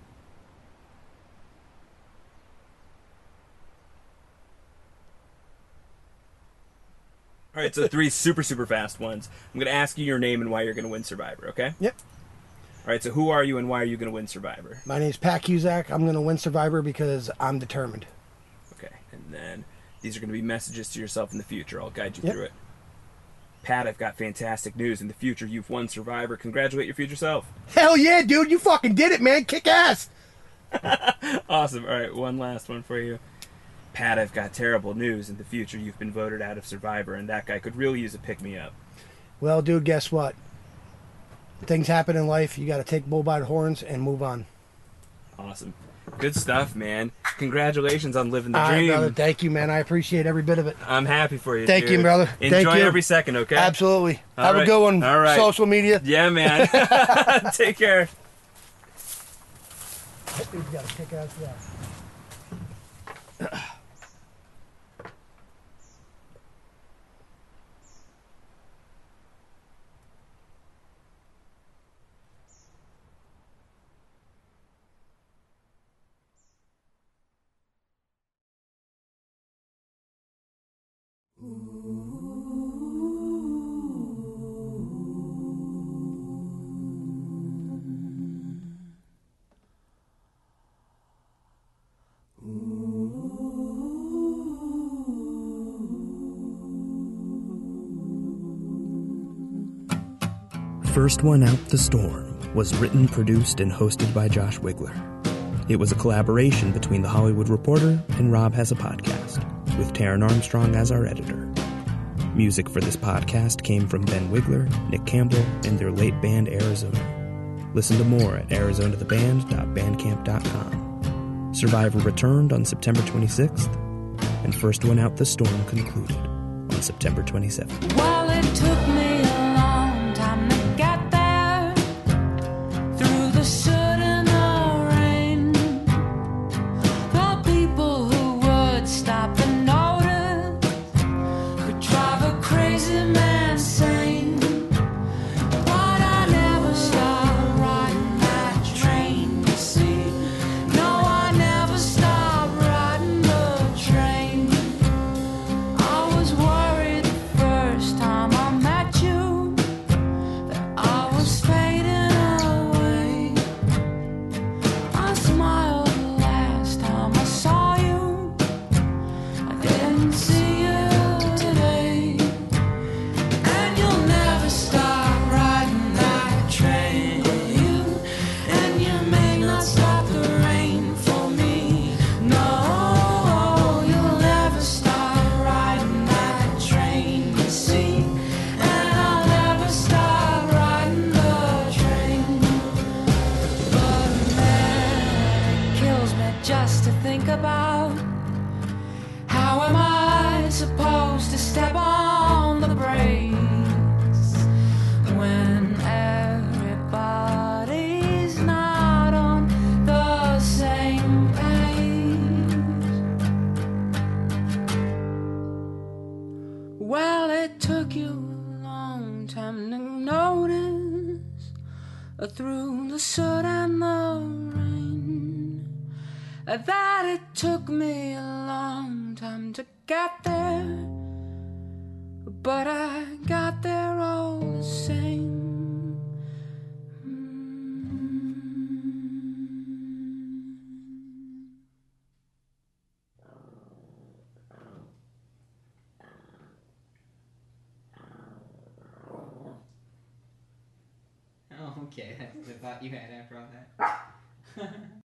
All right, so three super, super fast ones. I'm going to ask you your name and why you're going to win Survivor, okay? Yep. All right, so who are you and why are you going to win Survivor? My name's Pat Cusack. I'm going to win Survivor because I'm determined. Okay, and then these are going to be messages to yourself in the future. I'll guide you Yep. through it. Pat, I've got fantastic news. In the future, you've won Survivor. Congratulate your future self. Hell yeah, dude. You fucking did it, man. Kick ass. Awesome. All right, one last one for you. Pat, I've got terrible news. In the future, you've been voted out of Survivor, and that guy could really use a pick-me-up. Well, dude, guess what? Things happen in life. You got to take bull by the horns and move on. Awesome. Good stuff, man. Congratulations on living the All right, dream. brother. Thank you, man. I appreciate every bit of it. I'm happy for you, Thank dude. you, brother. Enjoy Thank you. every second, okay? Absolutely. All Have right. a good one. All right. Social media. Yeah, man. Take care. That dude's got a kick ass ass. Ooh. First One Out the Storm was written, produced, and hosted by Josh Wigler. It was a collaboration between The Hollywood Reporter and Rob Has a Podcast, with Taryn Armstrong as our editor. Music for this podcast came from Ben Wigler, Nick Campbell, and their late band Arizona. Listen to more at arizona the band dot bandcamp dot com. Survivor returned on September twenty-sixth, and First One Out the Storm concluded on September twenty-seventh. Well, it took me a long time to get there, through the soot and the rain. The people who would stop and notice could drive a crazy man sane. But I never stopped riding that train, you see. No, I never stopped riding the train. I was worried the first time I met you that I was fading away. I smiled the last time I saw you. I didn't see you today. And you'll never stop riding that train, will you? And you may not stop the rain for me. No, you'll never stop riding that train, you see. And I'll never stop riding the train. But man, it kills me just to think about, how am I supposed to step on the brakes when everybody's not on the same page? Well, it took you a long time to notice, uh, through the soot and the rain, uh, that it took me a long time to get there, but I got there all the same. Oh, okay. That's the thought you had after all that.